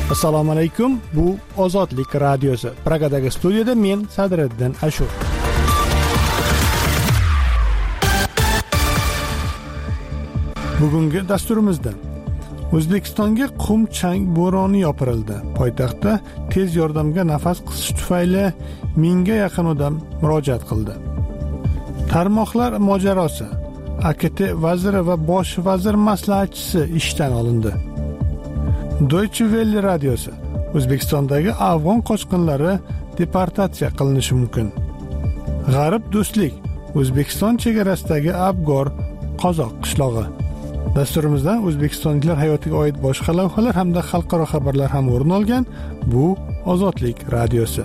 Assalomu alaykum. Bu Ozodlik radiosi. Pragadagi studiyada men Sadriddin Ashur. Bugungi dasturimizda O'zbekistonga qum chang bo'roni yopirildi. Poytaxtda tez yordamga nafas qisish tufayli 1000 ga yaqin odam murojaat qildi. Tarmoqlar mojarosi. AKT vaziri va bosh vazir maslahatchisi ishdan olindi. Deutsche Welle radiosi. O'zbekistondagi afg'on qochqinlari deportatsiya qilinishi mumkin. G'arb do'stlik. O'zbekiston chegarasidagi Abgor qozoq qishlog'i. Dasturimizdan o'zbekistonliklar hayotiga oid boshqa lavhalar hamda xalqaro xabarlar ham o'rin olgan. Bu Ozodlik radiosi.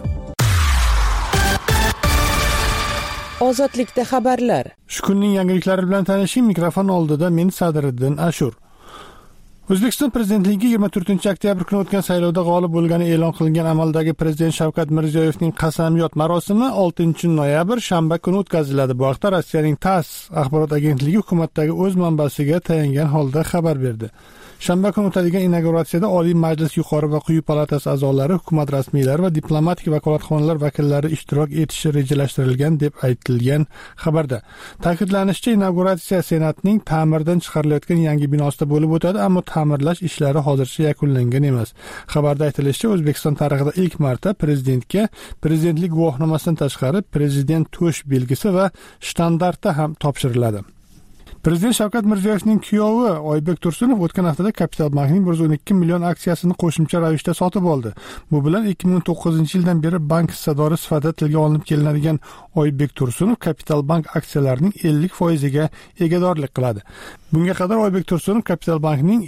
Ozodlikda xabarlar. Shu kunning yangiliklari bilan tanishing. Mikrofon oldida men Sadriddin Ashur. O'zbekiston prezidentligiga 24-oktyabr kuni o'tgan saylovda g'olib bo'lgani e'lon qilingan amaldagi prezident Shavkat Mirziyoyevning qasamyod marosimi 6-noyabr shanba kuni o'tkaziladi. Bu haqda Rossiyaning TASS axborot agentligi hukumatdagi o'z manbasiga tayangan holda xabar berdi. Shanba kuni o'tadigan inauguratsiyada Oliy Majlis yuqori va quyi palatasi a'zolari, hukumat rasmiylari va diplomatik vakolatxonalar vakillari ishtirok etishi rejalashtirilgan deb aytilgan xabarda. Ta'kidlanishicha, inauguratsiya Senatning ta'mirdan chiqarilayotgan yangi binosida bo'lib o'tadi, ammo ta'mirlash ishlari hozircha yakunlangan emas. Xabarda aytilishicha, O'zbekiston tarixida ilk marta prezidentga prezidentlik guvohnomasidan tashqari prezident to'sh belgisi va shtandarti ham topshiriladi. Prezident Shavkat Mirziyoyevning kuyovi Oybek Tursunov o'tgan haftada Kapital bankning 112 million aksiyasini qo'shimcha ravishda sotib oldi. Bu bilan 2009-yildan beri bank hissadori sifatida tilga olinib kelinadigan Oybek Tursunov Kapital bank aksiyalarining 50% egadorlik qiladi. Bunga qadar Oybek Tursunov Kapital bankning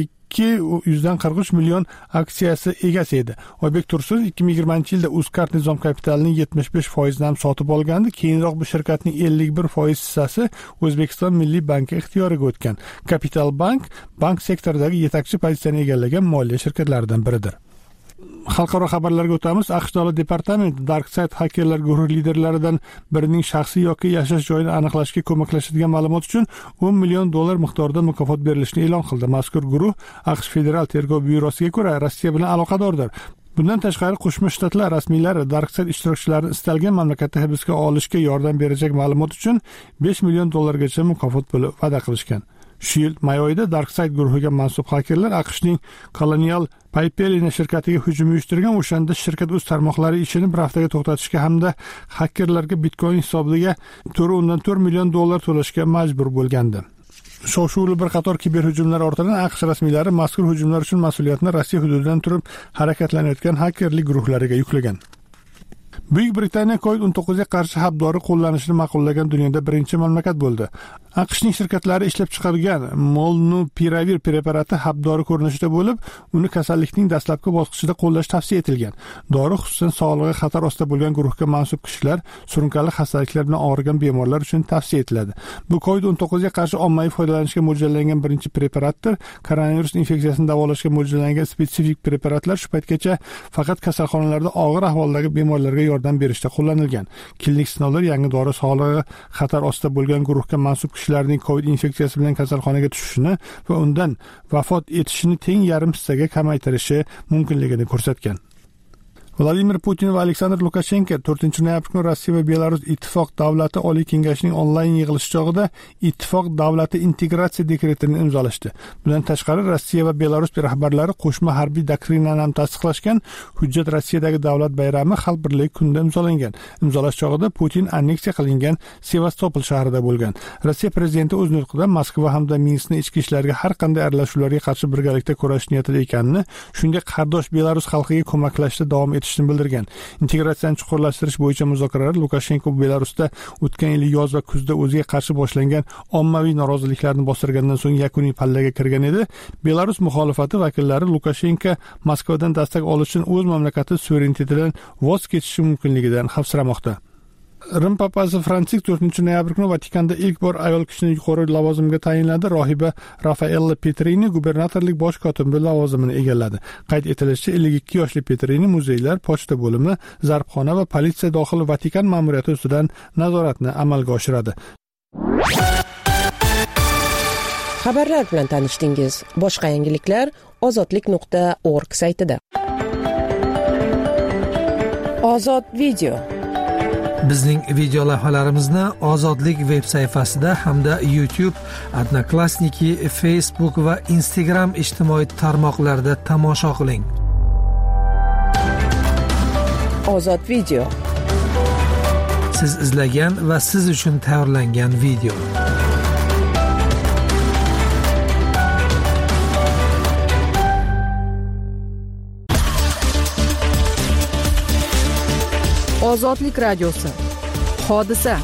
243 million aksiyasi egasi edi. Oybek Tursunov 2020-yilda Uzcard Nizom kapitalining 75% ham sotib olgandi. Keyinroq bu shirkatning 51% hissasi O'zbekiston Milliy banki ixtiyoriga o'tgan. Kapital bank sektoridagi yetakchi pozitsiyani egallagan moliya shirkatlaridan biridir. Xalqaro xabarlarga o'tamiz. AQSh Davlat departamenti Darkside xakerlar guruhi liderlaridan birining shaxsiy yoki yashash joyini aniqlashga ko'maklashadigan ma'lumot uchun $10 million miqdorida mukofot berilishini e'lon qildi. Mazkur guruh AQSh Federal tergov byurosiga ko'ra Rossiya bilan aloqadordir. Bundan tashqari Qo'shma Shtatlar rasmiylari Darkside ishtirokchilarini istalgan mamlakatda hibsga olishga yordam berajak ma'lumot uchun $5 million gacha mukofot puli va'da qilishgan. Shu yil may oyida Darkside guruhiga mansub xakerlar AQShning Colonial Pipeline shirkatiga hujum uyushtirgan. O'shanda shirkat o'z tarmoqlari ishini bir haftaga to'xtatishga hamda xakerlarga Bitcoin hisobiga $4 million to'lashga majbur bo'lgandi. Shov-shuvli bir qator kiberhujumlar ortidan AQSh rasmiylari mazkur hujumlar uchun mas'uliyatni Rossiya hududidan turib harakatlanayotgan xakerlik guruhlariga yuklagan. Buyuk Britaniya COVID-19 ga qarshi habdori qo'llanishini ma'qullagan dunyoda birinchi mamlakat bo'ldi. AQShning shirkatlari ishlab chiqargan Molnupiravir preparati habdori ko'rinishida bo'lib, uni kasallikning dastlabki bosqichida qo'llash tavsiya etilgan. Dori xususan sog'lig'i xatar ostida bo'lgan guruhga mansub kishilar, surunkali xastaliklar bilan og'rigan bemorlar uchun tavsiya etiladi. Bu COVID-19 ga qarshi ommaviy foydalanishga mo'ljallangan birinchi preparatdir. Koronavirus infeksiyasini davolashga mo'ljallangan spetsifik preparatlar shu paytgacha faqat kasalxonalarda og'ir ahvoldagi bemorlarga yordam berishda qo'llanilgan. Klinik sinovlar yangi dori sog'lig'i xatar ostida bo'lgan guruhga mansub kishilarning COVID infeksiyasi bilan kasalxonaga tushishini va undan vafot etishini teng yarim hissaga kamaytirishi mumkinligini ko'rsatgan. Vladimir Putin va Aleksandr Lukashenko 4-noyabr kuni Rossiya va Belarus ittifoq davlati Oliy kengashining onlayn yig'ilishi chog'ida ittifoq davlati integratsiya dekretini imzolashdi. Bundan tashqari Rossiya va Belarus rahbarlari qo'shma harbiy doktrinani ham tasdiqlashgan. Hujjat Rossiyadagi davlat bayrami Xalq birligi kunida imzolangan. Imzolash chog'ida Putin anneksiya qilingan Sevastopol shahrida bo'lgan. Rossiya prezidenti o'z nutqida Moskva hamda Minskning ichki ishlariga har qanday aralashuvlarga qarshi birgalikda kurashish niyatida ekanini, shuningdek qardosh Belarus xalqiga ko'maklashda davom etishini bildirgan. Integratsiyani chuqurlashtirish bo'yicha muzokaralar Lukashenko Belarusda o'tgan yil yoz va kuzda o'ziga qarshi boshlangan ommaviy noroziliklarni bostirgandan so'ng yakuniy pallaga kirgan edi. Belarus muxolifati vakillari Lukashenko Moskvadan dastak olish uchun o'z mamlakati suverenitetidan voz kechishi mumkinligidan xavfsiramoqda. Rim papasi Fransisk 4-noyabr kuni Vatikanda ilk bor ayol kishini yuqori lavozimga tayinladi. Rohiba Raffaella Petrini gubernatorlik bosh kotibi lavozimini egalladi. Qayd etilishicha, 52 yoshli Petrini muzeylar, pochta bo'limi, zarbxona va politsiya dohili Vatikan ma'muriyati ustidan nazoratni amalga oshiradi. Xabarlar bilan tanishdingiz. Boshqa yangiliklar ozodlik.org saytida. Ozod video. Bizning video lavhalarimizni Ozodlik veb sayfasida hamda YouTube, Odnoklassniki, Facebook va Instagram ijtimoiy tarmoqlarida tomosha qiling. Ozod video. Siz izlagan va siz uchun tayyorlangan video. Ozodlik radiosi. Hodisa.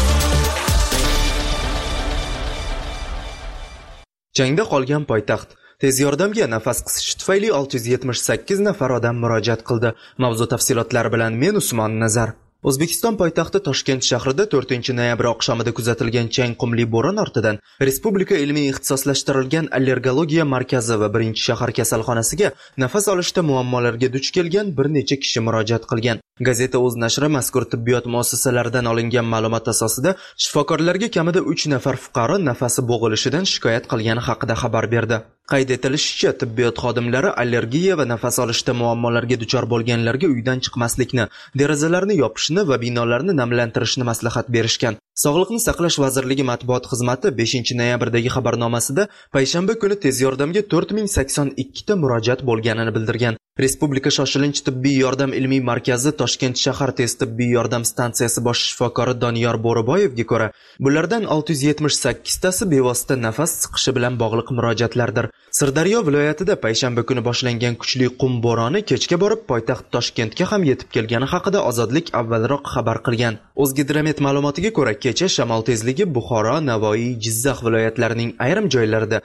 Jangda qolgan poytaxt. Tez yordamga nafas qisish tufayli 678 nafar odam murojaat qildi. Mavzu tafsilotlari bilan men Usmon Nazar. O'zbekiston poytaxti Toshkent shahrida 4-noyabr oqshomida kuzatilgan chang qumli bo'ron ortidan Respublika ilmiy ixtisoslashtirilgan allergologiya markazi va 1-shahar kasalxonasiga nafas olishda muammolarga duch kelgan bir necha kishi murojaat qilgan. Gazeta o'z nashri mazkur tibbiyot muassasalaridan olingan ma'lumot asosida shifokorlarga kamida 3 nafar fuqaro nafasi bo'g'ilishidan shikoyat qilgani haqida xabar berdi. Qayd etilishicha, tibbiyot xodimlari allergiya va nafas olishda muammolarga duchor bo'lganlarga uydan chiqmaslikni, derazalarni yopishni va binolarni namlantirishni maslahat berishgan. Sog'liqni saqlash vazirligi matbuot xizmati 5-noyabrdagi xabarnomasida payshanba kuni tez yordamga 4082 ta murojaat bo'lganini bildirgan. Respublika shoshilinch tibbiy yordam ilmiy markazi Toshkent shahar tez tibbiy yordam stansiyasi bosh shifokori Doniyor Bo'riboyevga ko'ra, bulardan 678 tasi bevosita nafas siqishi bilan bog'liq murojaatlardir. Sirdaryo viloyatida payshanba kuni boshlangan kuchli qum bo'roni kechga borib poytaxt Toshkentga ham yetib kelgani haqida Ozodlik avvalroq xabar qilgan. O'zgidromet ma'lumotiga ko'ra, kecha shamol tezligi Buxoro, Navoiy, Jizzax viloyatlarining ayrim joylarida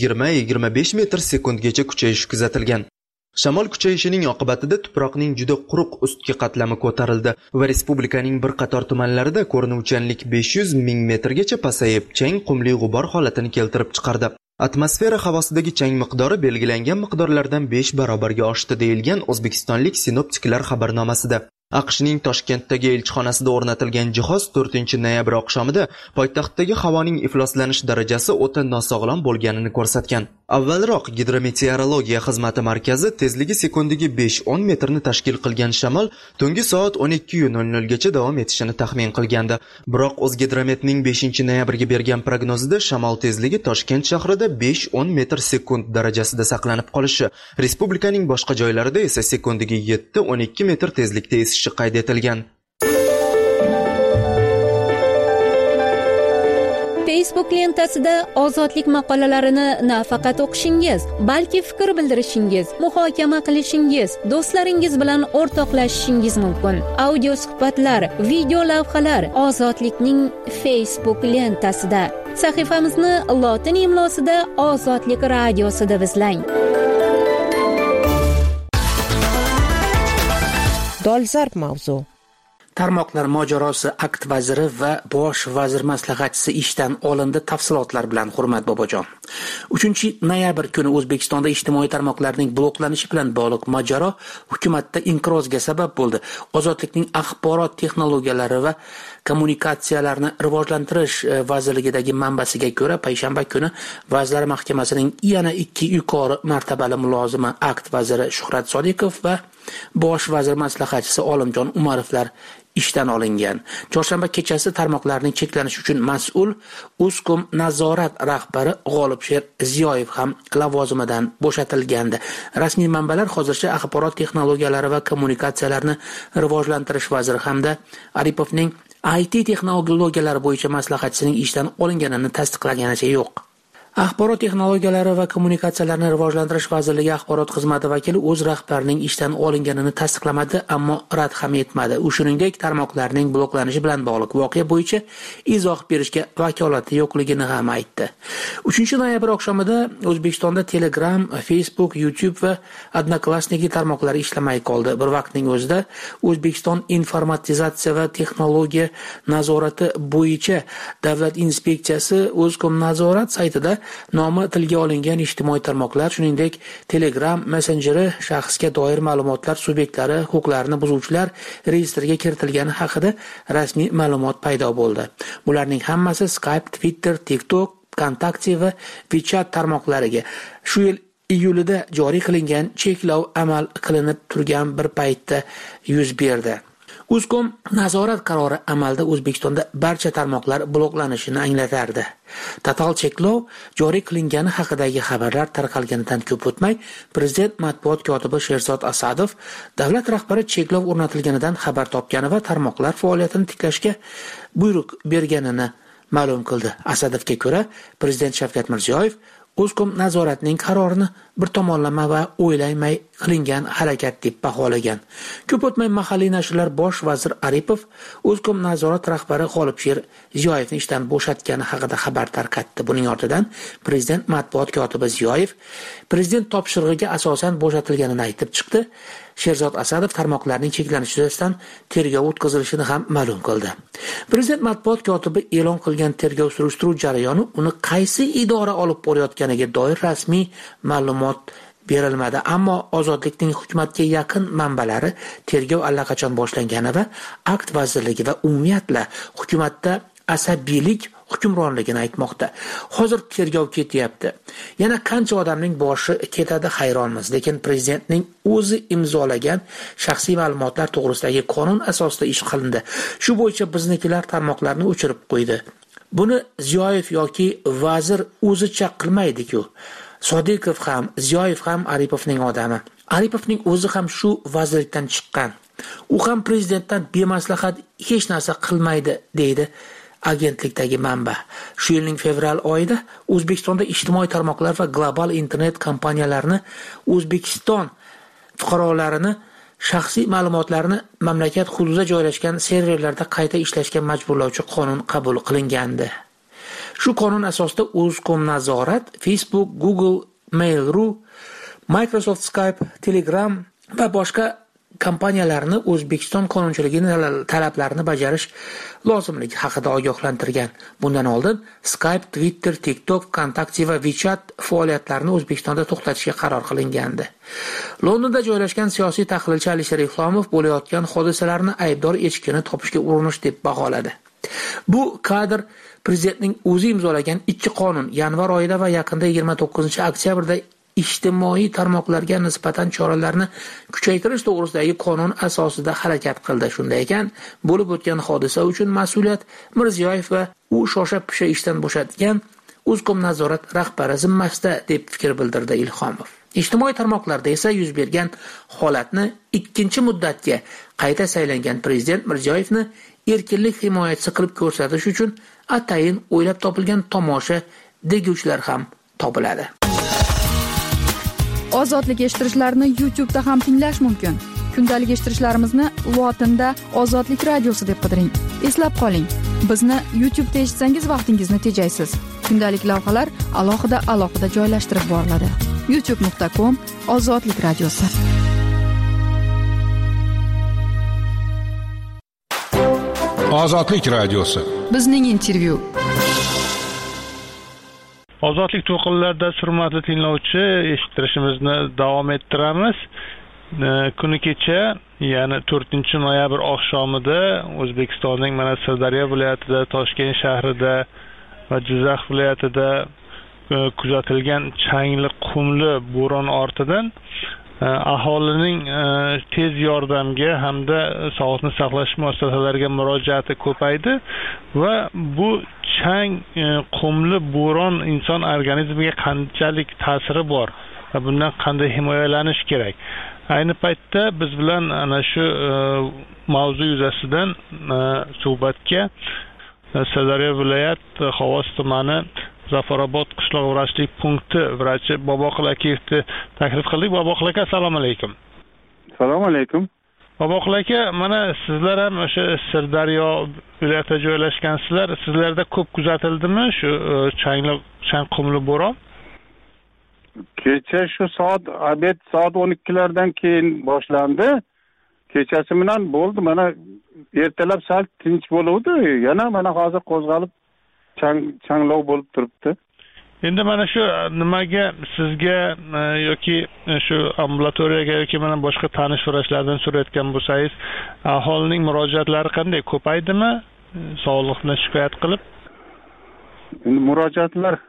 20-25 metr sekundgacha kuchayishi kuzatilgan. Shamol kuchayishining oqibatida tuproqning juda quruq ustki qatlami ko'tarildi va respublikaning bir qator tumanlarida ko'rinuvchanlik 500 ming metrgacha pasayib, chang qumli g'ubor holatini keltirib chiqardi. Atmosfera havosidagi chang miqdori belgilangan miqdorlardan 5 barobarga oshdi deyilgan O'zbekistonlik sinoptiklar xabarnomasida. AQShning Toshkentdagi elchixonasida o'rnatilgan jihoz 4-noyabr oqshomida poytaxtdagi havoning ifloslanish darajasi o'ta nosog'lom bo'lganini ko'rsatgan. Avvalroq Gidrometeorologiya xizmati markazi tezligi sekundiga 5-10 metrni tashkil qilgan shamol tungi soat 12:00 gacha davom etishini taxmin qilgandi. Biroq O'zgidrometning 5-noyabrga bergan prognozida shamol tezligi Toshkent shahrida 5-10 metr sekund darajasida saqlanib qolishi, respublikaning boshqa joylarida esa sekundiga 7-12 metr tezlikda esishi qayd etilgan. Facebook lentasida ozodlik maqolalarini nafaqat o'qishingiz, balki fikr bildirishingiz, muhokama qilishingiz, do'stlaringiz bilan o'rtoqlashishingiz mumkin. Audio suhbatlar, video lavhalar Ozodlikning Facebook lentasida. Sahifamizni lotin imlosida Ozodlik radiosida izlang. Dolzarb mavzu. Tarmoqlar mojarosi akt vaziri va bosh vazir maslahatchisi ishdan olindi. Tafsilotlar bilan Hurmat Bobojon. 3-noyabr kuni O'zbekistonda ijtimoiy tarmoqlarning bloklanishi bilan bog'liq mojaro hukumatda inqirozga sabab bo'ldi. Ozodlikning axborot texnologiyalari va kommunikatsiyalarni rivojlantirish vazirligidagi manbasiga ko'ra, payshanba kuni Vazirlar Mahkamasining yana 2 yuqori martabali mulozimi akt vaziri Shuhrat Sodiqov va bosh vazir maslahatchisi Olimjon Umarovlar ishdan olingan. Chorshanba kechasi tarmoqlarning cheklanishi uchun mas'ul Uzkom nazorat rahbari G'olibsher Ziyoyev ham lavozimidan bo'shatilgandi. Rasmiy manbalar hozircha axborot texnologiyalari va kommunikatsiyalarni rivojlantirish vaziri hamda Aripovning IT texnologiyalari bo'yicha maslahatchisining ishdan olinganini tasdiqlaganicha yo'q. Axborot texnologiyalari va kommunikatsiyalarni rivojlantirish vazirligi axborot xizmati vakili o'z rahbarining ishdan olinganini tasdiqlamadi, ammo rad ham etmadi. U shuningdek tarmoqlarning bloklanishi bilan bog'liq voqea bo'yicha izoh berishga vakolati yo'qligini ham aytdi. 3-noyabr oqshomida O'zbekistonda Telegram, Facebook, YouTube va Odnoklassniki tarmoqlari ishlamay qoldi. Bir vaqtning o'zida O'zbekiston informatizatsiya va texnologiya nazorati bo'yicha davlat inspeksiyasi Uzkom nazorat saytida nomi tilga olingan ijtimoiy tarmoqlar, shuningdek Telegram messenjeri shaxsga doir ma'lumotlar subyektlari huquqlarini buzuvchilar reyestriga kiritilgani haqida rasmiy ma'lumot paydo bo'ldi. Bularning hammasi Skype, Twitter, TikTok, Kontakte va WeChat tarmoqlariga shu yil iyulida joriy qilingan cheklov amal qilinib turgan bir paytda yuz berdi. Uzcom nazorat qarori amalda O'zbekistonda barcha tarmoqlar bloklanishini anglatardi. Total cheklov joriy qilingani haqidagi xabarlar tarqalganidan ko'p o'tmay, prezident matbuot kotibi Sherzod Asadov davlat rahbari cheklov o'rnatilganidan xabar topgani va tarmoqlar faoliyatini tiklashga buyruq berganini ma'lum qildi. Asadovga ko'ra, prezident Shavkat Mirziyoyev Uzcom nazoratining qarorini bir tomonlama va o'ylamay qilingan harakat deb baholagan. Ko'p o'tmay mahalliy nashrlar bosh vazir Aripov Uzcom nazorat rahbari G'olibsher Ziyoyevni ishdan bo'shatgani haqida xabar tarqatdi. Buning ortidan prezident matbuot kotibi Ziyoyev prezident topshirig'iga asosan bo'shatilganini aytib chiqdi. Sherzod Asadov tarmoqlarning cheklanishi yuzasidan tergov o'tkazilishini ham ma'lum qildi. Prezident matbuot kotibi e'lon qilgan tergov surishtiruv jarayoni uni qaysi idora olib borayotganiga doir rasmiy ma'lumot berilmadi, ammo Ozodlikning hukumatga yaqin manbalari tergov allaqachon boshlangani va akt vazirligi va umumiyatla hukumatda asabiylik hukmronligini aytmoqda. Hozir tergov ketyapti. Yana qancha odamning boshi ketadi hayronmiz, lekin prezidentning o'zi imzolagan shaxsiy ma'lumotlar to'g'risidagi qonun asosida ish qilindi. Shu bo'yicha biznikilar tarmoqlarni o'chirib qo'ydi. Buni Ziyoyev yoki vazir o'zicha qilmaydi-ku. Sodiqov ham, Ziyoyev ham Aripovning odami. Aripovning o'zi ham shu vazirlikdan chiqqan. U ham prezidentdan bemaslahat hech narsa qilmaydi, deydi agentlikdagi manba. Shu yilning fevral oyida O'zbekistonda ijtimoiy tarmoqlar va global internet kompaniyalarini O'zbekiston fuqarolarini shaxsiy ma'lumotlarni mamlakat hududida joylashgan serverlarda qayta ishlashga majburlovchi qonun qabul qilingandi. Shu qonun asosida Uzcom nazorat Facebook, Google, Mail.ru, Microsoft Skype, Telegram va boshqa kompaniyalarni O'zbekiston qonunchiligining talablarini bajarish lozimligi haqida ogohlantirgan. Bundan oldin Skype, Twitter, TikTok, Kontakte va WeChat faoliyatlarini O'zbekistonda to'xtatishga qaror qilingandi. Londonda joylashgan siyosiy tahlilchi Alisher Islomov bo'layotgan hodisalarni aybdor echkini topishga urinish deb baholadi. Bu kadr prezidentning o'zi imzolagan ikki qonun yanvar oyida va yaqinda 29-oktyabrda ijtimoiy tarmoqlarga nisbatan choralarni kuchaytirish to'g'risidagi qonun asosida harakat qildi. Shunday ekan, bo'lib o'tgan hodisa uchun mas'uliyat Mirziyoyev va u shosha-pisha ishdan bo'shatgan Uzcom nazorat rahbari zimmasida deb fikr bildirdi Ilhomov. Ijtimoiy tarmoqlarda esa yuz bergan holatni ikkinchi muddatga qayta saylangan prezident Mirziyoyevni erkinlik himoyachisi qilib ko'rsatish uchun atayin o'ylab topilgan tomosha deguvchilar ham topiladi. Ozodlik eshittirishlarni YouTube'da ham tinglash mumkin. Kundalik eshittirishlarimizni lotinda Ozodlik radiosi deb qidiring. Eslab qoling, bizni YouTube'da eshitsangiz vaqtingizni tejaysiz. Kundalik lavhalar alohida joylashtirib boriladi. youtube.com/Ozodlik radiosi. Ozodlik radiosi. Bizning intervyu. Ozodlik to'qinlarida hurmatli tinglovchi, eshittirishimizni davom ettiramiz. Kuni kecha, ya'ni 4-noyabr oqshomida O'zbekistonning mana Sirdaryo viloyatida, Toshkent shahrida va Jizzax viloyatida kuzatilgan changli qumli bo'ron ortidan aholining tez yordamga hamda sog'liqni saqlash muassasalariga murojaati ko'paydi va bu chang qumli bo'ron inson organizmiga qanchalik ta'siri bor va bundan qanday himoyalanish kerak. Ayni paytda biz bilan ana shu mavzu yuzasidan suhbatga Sirdaryo viloyat Xovos tumani Zafarobod qishloq vrachlik punkti vrachi Boboqul Akiyevni taklif qildik. Boboqul aka, assalomu alaykum. Assalomu alaykum. Boboqul aka, mana sizlar ham o'sha Sirdaryo viloyatida joylashgansizlar. Sizlarda ko'p kuzatildimi shu chang qumli bo'ron? Kecha shu soat 12lardan keyin boshlandi. Kechasi bilan bo'ldi. Mana ertalab sal tinch bo'luvdi. Yana mana hozir qo'zg'alib changlov bo'lib turibdi. Endi mana shu nimaga sizga yoki shu ambulatoriyaga yoki mana boshqa tanish vrachlardan so'rayotgan bo'lsangiz, aholining murojaatlari qanday, ko'paydimi? Sog'liqni shikoyat qilib? Endi murojaatlar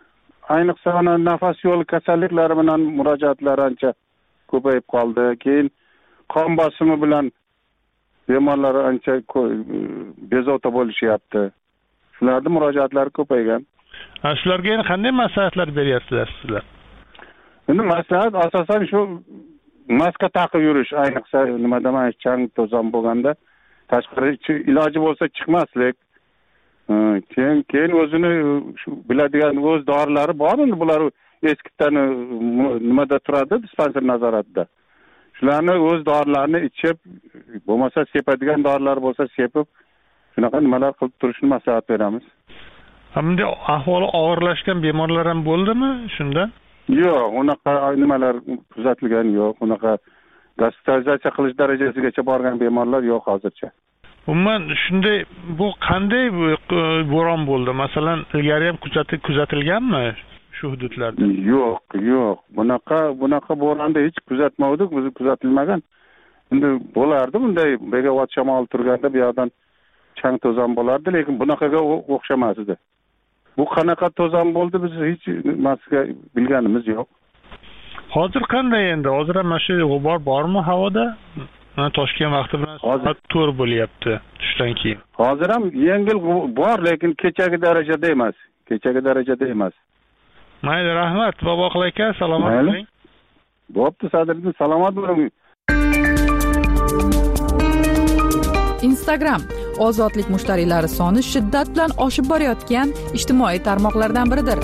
ayniqsa nafas yo'li kasalliklari bilan murojaatlar ancha ko'payib qoldi. Keyin qon bosimi bilan bemorlar ancha bezovta bo'lishyapti. Shularning murojaatlari ko'paygan. Shularga endi qanday maslahatlar beryapsizlar sizlar? Endi maslahat asosan shu maska taqib yurish, ayniqsa nima demak, chang to'zon bo'lganda tashqari iloji bo'lsa chiqmaslik. Keyin o'zini shu biladigan o'z dorilari bor, endi bular eskidan nimada turadi, dispanser nazoratida. Shularni o'z dorilarini ichib, bo'lmasa sepadigan dorilar bo'lsa sepib, shunaqa nimalar qilib turishni maslahat beramiz. Hamda ahvoli og'irlashgan bemorlar ham bo'ldimi shunda? Yo'q, unaqa nimalar kuzatilgan yo'q. Unaqa gospitalizatsiya qilish darajasigacha borgan bemorlar yo'q hozircha. Umuman shunday bu qanday bo'ron bo'ldi? Masalan, ilgari ham kuzatilganmi shu hududlarda? Yo'q. Bunaqa bo'ronda hech kuzatmadik, biz kuzatilmagan. Endi bo'lardi bunday begavot shamol turganda bu yoqdan chang to'zon bo'lardi, lekin bunaqaga o'xshamas edi. Bu qanaqa to'zon bo'ldi biz hech nimasiga bilganimiz yo'q. Hozir qanday endi? Hozir ham shu g'ubor bormi havoda? Toshkent vaqti bilan soat 4 bo'lyapti tushdan keyin. Hozir ham yengil bor, lekin kechagi darajada emas. Mayli, rahmat. Boboqul aka, salomat bo'ling. Bo'pti, Sadriddin, salomat bo'ling. Instagram ozodlik mushtariylari soni shiddat bilan oshib borayotgan ijtimoiy tarmoqlardan biridir.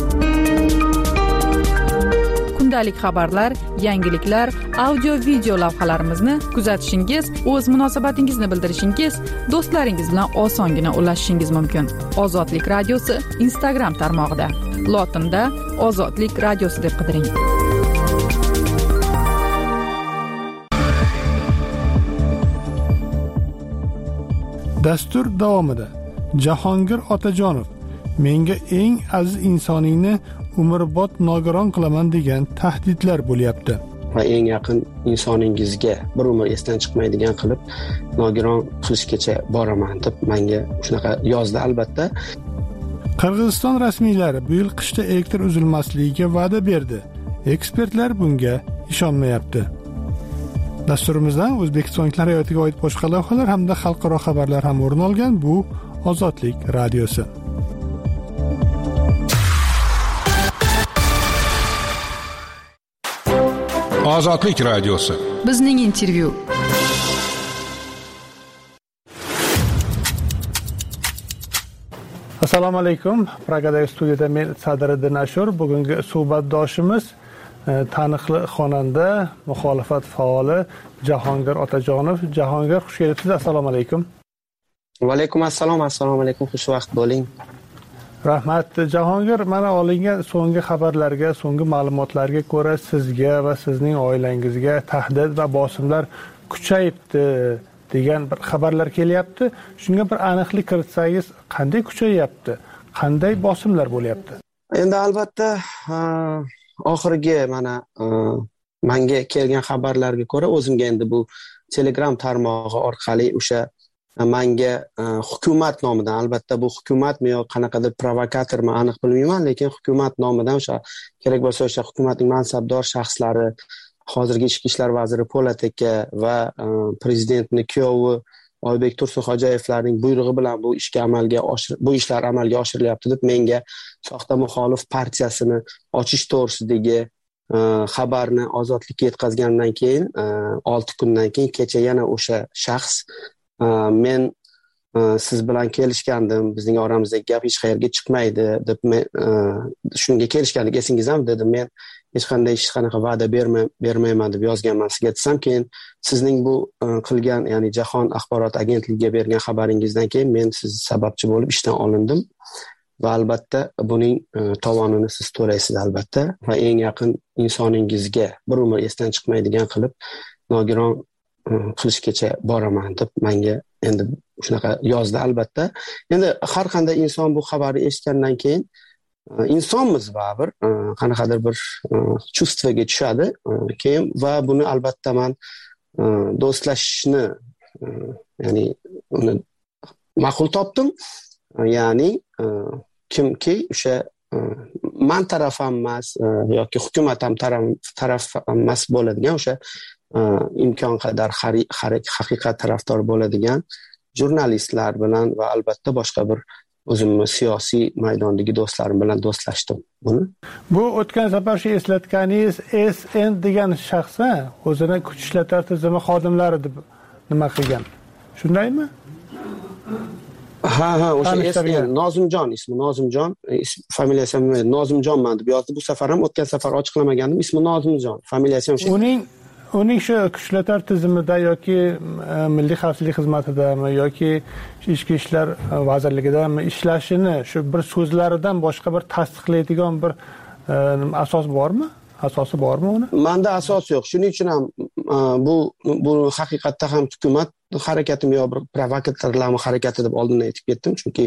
Kundalik xabarlar, yangiliklar, audio-video lavhalarimizni kuzatishingiz, o'z munosabatingizni bildirishingiz, do'stlaringiz bilan osongina ulashishingiz mumkin. Ozodlik radiosi Instagram tarmog'ida. Lotinda Ozodlik radiosi deb qidiring. Dastur davomida Jahongir Otajonov menga eng aziz insoningni umrbod nogiron qilaman degan tahdidlar bo'lyapti. Va eng yaqin insoningizga bir umr esdan chiqmaydigan qilib nogiron qilishgacha boraman deb menga shunaqa yozdi. Albatta, Qirg'iziston rasmiylari bu yil qishda elektr uzilmasligiga va'da berdi. Ekspertlar bunga ishonmayapti. Dasturimizdan O'zbekistonliklar hayotiga oid boshqa lavhalar hamda xalqaro xabarlar ham o'rin olgan. Bu Ozodlik radiosi. Ozodlik radiosi. Bizning intervyu. Assalomu alaykum. Pragadagi studiyada men Sadriddin Ashur. Bugungi suhbatdoshimiz taniqli xonanda, muxolifat faoli Jahongir Otajonov. Jahongir, xush kelibsiz. Assalomu alaykum. Va alaykum assalom. Assalomu alaykum. Xushvaqt bo'ling. Rahmat. Jahongir, mana olingan so'nggi xabarlarga, so'nggi ma'lumotlarga ko'ra sizga va sizning oilangizga tahdid va bosimlar kuchayibdi degan bir xabarlar kelyapti. Shunga bir aniqlik kiritsangiz, qanday kuchayapti? Qanday bosimlar bo'lyapti? Endi albatta oxirgi menga kelgan xabarlarga ko'ra, o'zimga endi bu Telegram tarmog'i orqali o'sha menga hukumat nomidan, albatta bu hukumatmi yo qanaqadir provokatormi aniq bilmayman, lekin hukumat nomidan o'sha kerak bo'lsa o'sha hukumatning mansabdor shaxslari, hozirgi ichki ishlar vaziri Po'lat aka va prezidentning kuyovi Oybek Tursunxo'jayevlarning buyrug'i bilan bu ishlar amalga oshirilyapti deb menga soxta muxolif partiyasini ochish to'g'risidagi xabarni Ozodlikka yetkazgandan keyin 6 kundan keyin kecha yana o'sha shaxs men siz bilan kelishgandim, bizning oramizdagi gap hech qayerga chiqmaydi deb shunga kelishgandik, esingizami dedim. Men hech qanaqa va'da bermayman deb yozganman sizga desam, keyin sizning bu qilgan, ya'ni Jahon axborot agentligiga bergan xabaringizdan keyin men siz sababchi bo'lib ishdan olindim va albatta buning tovonini siz to'laysiz albatta va eng yaqin insoningizga bir umr esdan chiqmaydigan qilib nogiron qilishgacha boraman deb menga endi shunaqa yozdi. Albatta endi har qanday inson bu xabarni eshitgandan keyin insonmiz baribir qanaqadir bir chuvstvoga tushadi keyin va buni albatta men do'stlashishni ya'ni uni ma'qul topdim. Ya'ni kimki o'sha man taraf ham emas yoki hukumat ham taraf emas bo'ladigan o'sha imkon qadar haqiqat tarafdori bo'ladigan jurnalistlar bilan va albatta boshqa bir o'zimni siyosiy maydondagi do'stlarim bilan do'stlashdim buni. Bu o'tgan safar shu eslatganingiz SN degan shaxsga o'zini kuch ishlatar tizimi xodimlari deb nima qilgan. Shundaymi? Ha, o'sha SN Nozimjon ismi Nozimjon, familiyasi ham Nozimjonman deb yozdi. Bu safar ham o'tgan safar ochiqlamagandim. Ismi Nozimjon, familiyasi ham shu. Uning shu kuchlar tizimida yoki Milliy xavfsizlik xizmatidami yoki Ichki ishlar vazirligidami ishlashini shu bir so'zlaridan boshqa bir tasdiqlaydigan bir asos bormi? Asosi bormi uni? Menda asos yo'q. Shuning uchun ham bu haqiqatda ham hukumat harakatimi yo bir provokatorlarning harakati deb oldindan aytib ketdim, chunki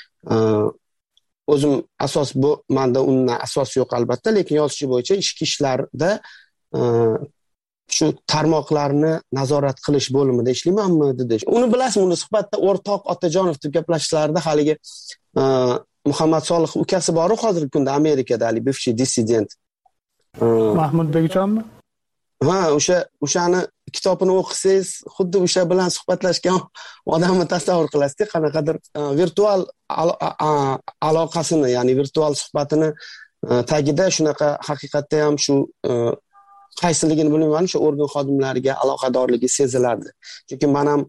o'zim asos bu menda undan asos yo'q albatta, lekin yozishi bo'yicha ichki ishlarda shu tarmoqlarni nazorat qilish bo'limida ishlaymanmi dedi. Uni bilasizmi, uni suhbatda o'rtoq Otajonov deb gaplashishlarida haligi Muhammad Solih ukasi bor-ku hozirgi kunda Amerikada, hali bivshiy dissident. Mahmud Begjonmi? Ha, o'shani kitobini o'qisangiz, xuddi o'sha bilan suhbatlashgan odamni tasavvur qilasiz, qanaqadir virtual aloqasini, ya'ni virtual suhbatini tagida shunaqa haqiqatda ham shu qaysiligini bilmayman, shu organ xodimlariga aloqadorligi sezilardi. Chunki men ham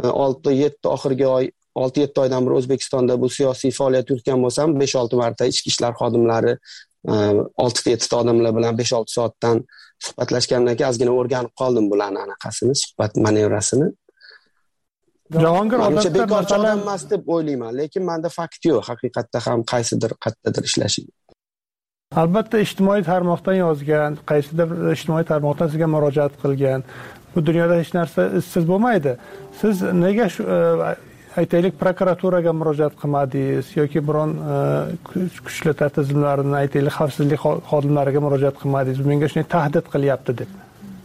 6-7 oydan beri O'zbekistonda bu siyosiy faoliyat yuritgan bo'lsam, 5-6 marta ichki ishlar xodimlari 6-7 odamlar bilan 5-6 soatdan suhbatlashgandan keyin ozgina o'rganib qoldim bularni anaqasini, suhbat manevrasini. Jahongir odatda bekorchi odam emas deb o'ylayman, lekin menda fakt yo'q, haqiqatda ham qaysidir ishlashi. Albatta ijtimoiy tarmoqdan yozgan, qaysidir ijtimoiy tarmoqdan sizga murojaat qilgan. Bu dunyoda hech narsa izsiz bo'lmaydi. Siz nega aytaylik prokuraturaga murojaat qilmadingiz yoki biron kuchlar tizimlarini aytaylik xavfsizlik xodimlariga murojaat qilmadingiz? Menga shunday tahdid qilyapti deb.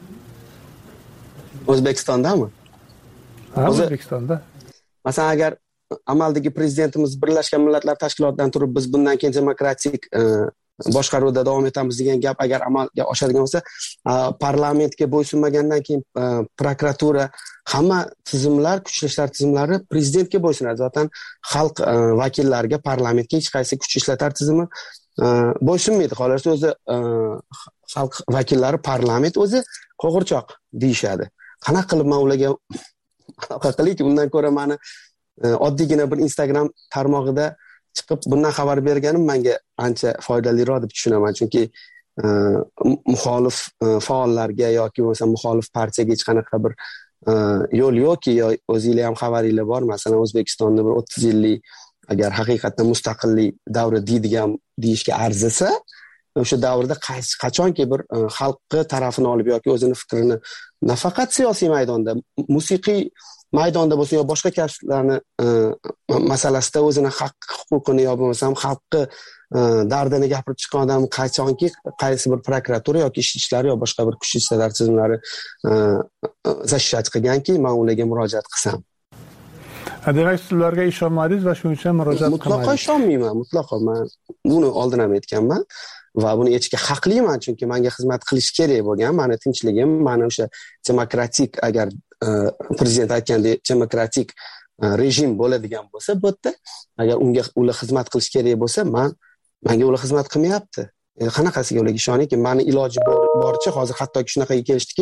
O'zbekistondami? Ha, O'zbekistonda. Masalan, agar amaldagi prezidentimiz Birlashgan Millatlar Tashkilotidan turib biz bundan keyin demokratik boshqaruvda davom etamiz degan gap agar amalga oshadigan bo'lsa, parlamentga bo'ysunmagandan keyin prokuratura, hamma tizimlar, kuchli ishlar tizimlari prezidentga bo'ysunadi. Zaten xalq vakillariga, parlamentga hech qaysi kuchli ishlar tizimi bo'ysunmaydi. Xolos o'zi xalq vakillari, parlament o'zi qo'g'irchoq deyishadi. Qanaqa qilib men ularga aloqa qilayki, undan ko'ra meni oddiygina bir Instagram tarmog'ida chiqib bundan xabar berganim menga ancha foydaliroq deb tushunaman, chunki muxolif faollarga yoki bo'lmasa muxolif partiyaga hech qanaqa bir yo'l yo'qki, o'zingizlar ham xabaringlar bor. Masalan, O'zbekistonda bir 30 yillik agar haqiqatdan mustaqillik davri deyishga arzisa, o'sha davrda qachonki bir xalqi tarafini olib yoki o'zini fikrini nafaqat siyosiy maydonda, musiqiy maydonda bo'lsa yo boshqa kasblarni masalasida o'zini haq huquqini yo bo'lmasam xalqi dardini gapirib chiqqan odam qachonki qaysi bir prokuratura yoki ichki ishlar yo boshqa bir kuchli ishlar tizimlari защищать qilganki, men ularga murojaat qilsam. Demak, siz ularga ishonmadingiz va shuning uchun murojaat qilmadingiz. Mutlaqo ishonmayman, mutlaqo. Men buni oldin ham aytganman va buni aytishga haqliman, chunki menga xizmat qilish kerak bo'lgan, meni tinchligim, meni o'sha demokratik, agar prezident aytgandek demokratik rejim bo'ladigan bo'lsa, bu yerda agar ular xizmat qilish kerak bo'lsa, menga ular xizmat qilmayapti. Qanaqasiga ularga ishonayki, meni iloji boricha hozir hattoki shunaqaga kelishdiki,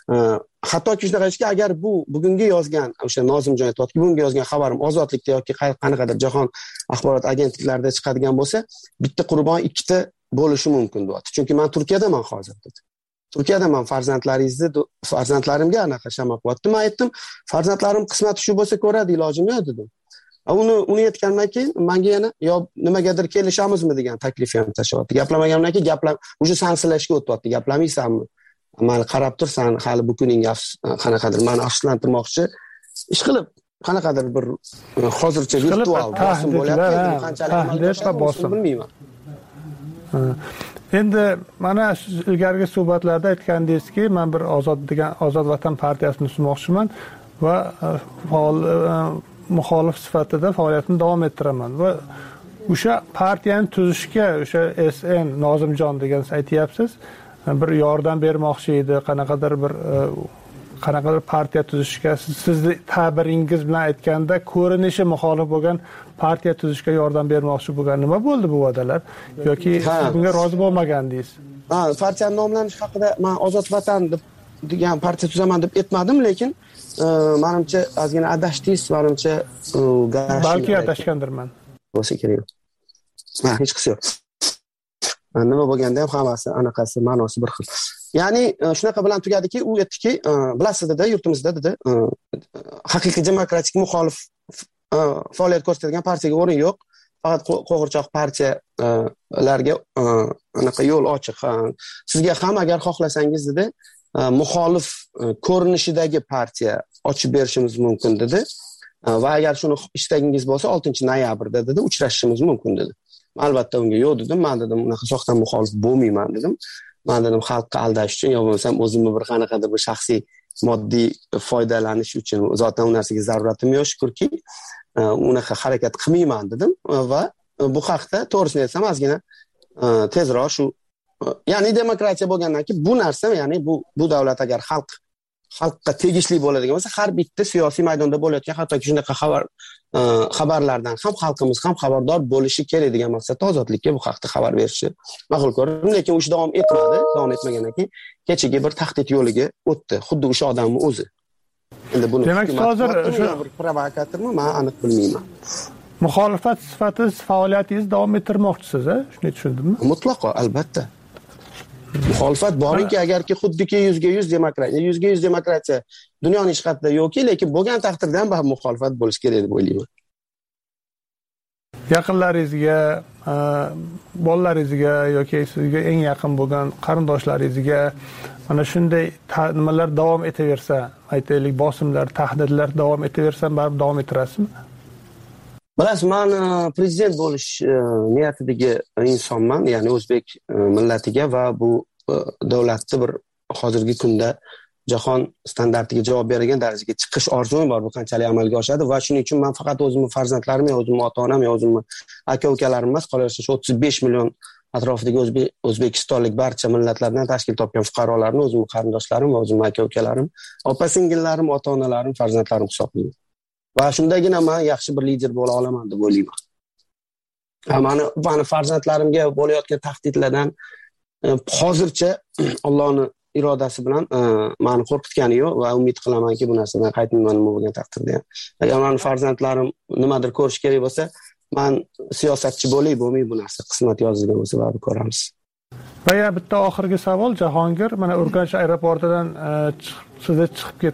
agar bugungi yozgan o'sha Nozimjon aytayotgan, bugungi yozgan xabarim Ozodlikda yoki qanaqadir jahon axborot agentliklarida chiqadigan bo'lsa, bitta qurbon ikkita bo'lishi mumkin deyapti. Chunki men Turkiyadaman hozir dedi. Turkiyada men farzandlarimga anaqa shama qilyapti. Men aytdim, farzandlarim qismati shu bo'lsa ko'radi, ilojim yo'q dedim. Uni aytgandan keyin menga yana yo nimagadir kelishamizmi degan taklif ham tashlayapti. Gaplamagandan keyin uje sansilashga o'tyapti. Gaplamaysanmi? Meni qarab tursan, hali bu kuning qanaqadir meni afsuslantirmoqchi ish qilib, qanaqadir bir hozircha virtual bosim bo'lyapti. Qanchalik bosim bilmayman. Endi mana ilgarigi suhbatlarda aytgandingizki, men bir Ozod Vatan partiyasini tuzmoqchiman va muxolif sifatida faoliyatimni davom ettiraman va o'sha partiyani tuzishga o'sha SN Nozimjon degan aytyapsiz, bir yordam bermoqchi edi, qanaqadir partiya tuzishga, sizni ta'biringiz bilan aytganda ko'rinishi muxolif bo'lgan partiya tuzishga yordam bermoqchi bo'lgan. Nima bo'ldi bu va'dalar yoki siz bunga rozi bo'lmagandingiz? Partiya nomlanishi haqida men Ozod Vatan degan partiya tuzaman deb aytmadim, lekin menimcha ozgina adashdingiz, menimcha balki adashgandirman. Bo'lsa kerak. Hech qisi yo'q. Nima bo'lganda ham hammasi anaqasi ma'nosi bir xil. Ya'ni shunaqa bilan tugadiki, u aytdiki, bilasiz dedi, yurtimizda dedi, haqiqiy demokratik muxolif faoliyat ko'rsatadigan partiyaga o'rin yo'q. Faqat qo'g'irchoq partiyalarga anaqa yo'l ochiq. Sizga ham agar xohlasangiz dedi, muxolif ko'rinishidagi partiya ochib berishimiz mumkin dedi. Va agar shuni istagingiz bo'lsa 6-noyabrda dedi, uchrashishimiz mumkin dedi. Albatta unga yo'q dedim. Men dedim, unaqa soxta muxolif bo'lmayman dedim. Men dedim, xalqqa aldash uchun yo bo'lmasam o'zimni bir qanaqadir bir shaxsiy moddiy foydalanish uchun zotan u narsaga zaruratim yo'q, shukrki, unaqa harakat qilmayman dedim va bu haqda to'g'risini aytsam ozgina tezroq shu, ya'ni demokratiya bo'lgandan keyin bu narsa, ya'ni bu davlat agar xalqqa tegishli bo'ladigan bo'lsa, har bitta siyosiy maydonda bo'layotgan hattoki shunaqa xabarlardan ham xalqimiz ham xabardor bo'lishi kerak degan maqsadda Ozodlikka bu haqda xabar berishi ma'qul ko'rdim. Lekin u ish davom etmadi. Davom etmagandan keyin kechagi bir tahdid yo'liga o'tdi. Xuddi o'sha odamning o'zi. Endi buni demak, hozir o'sha bir provokatormi, men aniq bilmayman. Muxolifat sifatida faoliyatingizni davom ettirmoqchisiz, shuni tushundimmi? Mutlaqo, albatta. Muxolifat borinki, agarki xuddiki 100% demokratiya dunyoning hech qayerida yo'qki, lekin bo'lgan taqdirda ham bir muxolifat bo'lish kerak deb o'ylayman. Yaqinlaringizga, bolalaringizga yoki sizga eng yaqin bo'lgan qarindoshlaringizga mana shunday nimalar davom etaversa, aytaylik, bosimlar, tahdidlar davom etaversa, baribir davom ettirasizmi? Bilasiz, men prezident bo'lish niyatidagi insonman, ya'ni o'zbek millatiga va bu davlatni bir hozirgi kunda jahon standartiga javob beradigan darajaga chiqish orzum bor. Bu qanchalik amalga oshadi va shuning uchun men faqat o'zimni farzandlarim, o'zimni ota-onam, o'zimni aka-ukalarim emas, qolaversa 35 million atrofidagi O'zbekistonlik barcha millatlardan tashkil topgan fuqarolarni o'zimni qarindoshlarim va o'zimni aka-ukalarim, opa-singillarim, ota-onalarim, farzandlarim hisoblayman. Va shundagina men yaxshi bir lider bo'la olaman deb o'ylayman. Mani farzandlarimga bo'layotgan tahdidlardan hozircha Allohning irodasi bilan meni qo'rqitgani yo'q va umid qilamanki bu narsadan qaytmayman nima bo'lgan taqdirda ham. Agar meni farzandlarim nimadir ko'rish kerak bo'lsa, men siyosatchi bo'lmay bu narsa qismat yozilgan bo'lsa baribir ko'ramiz. Va bitta oxirgi savol, Jahongir, mana Urganch aeroportidan sizni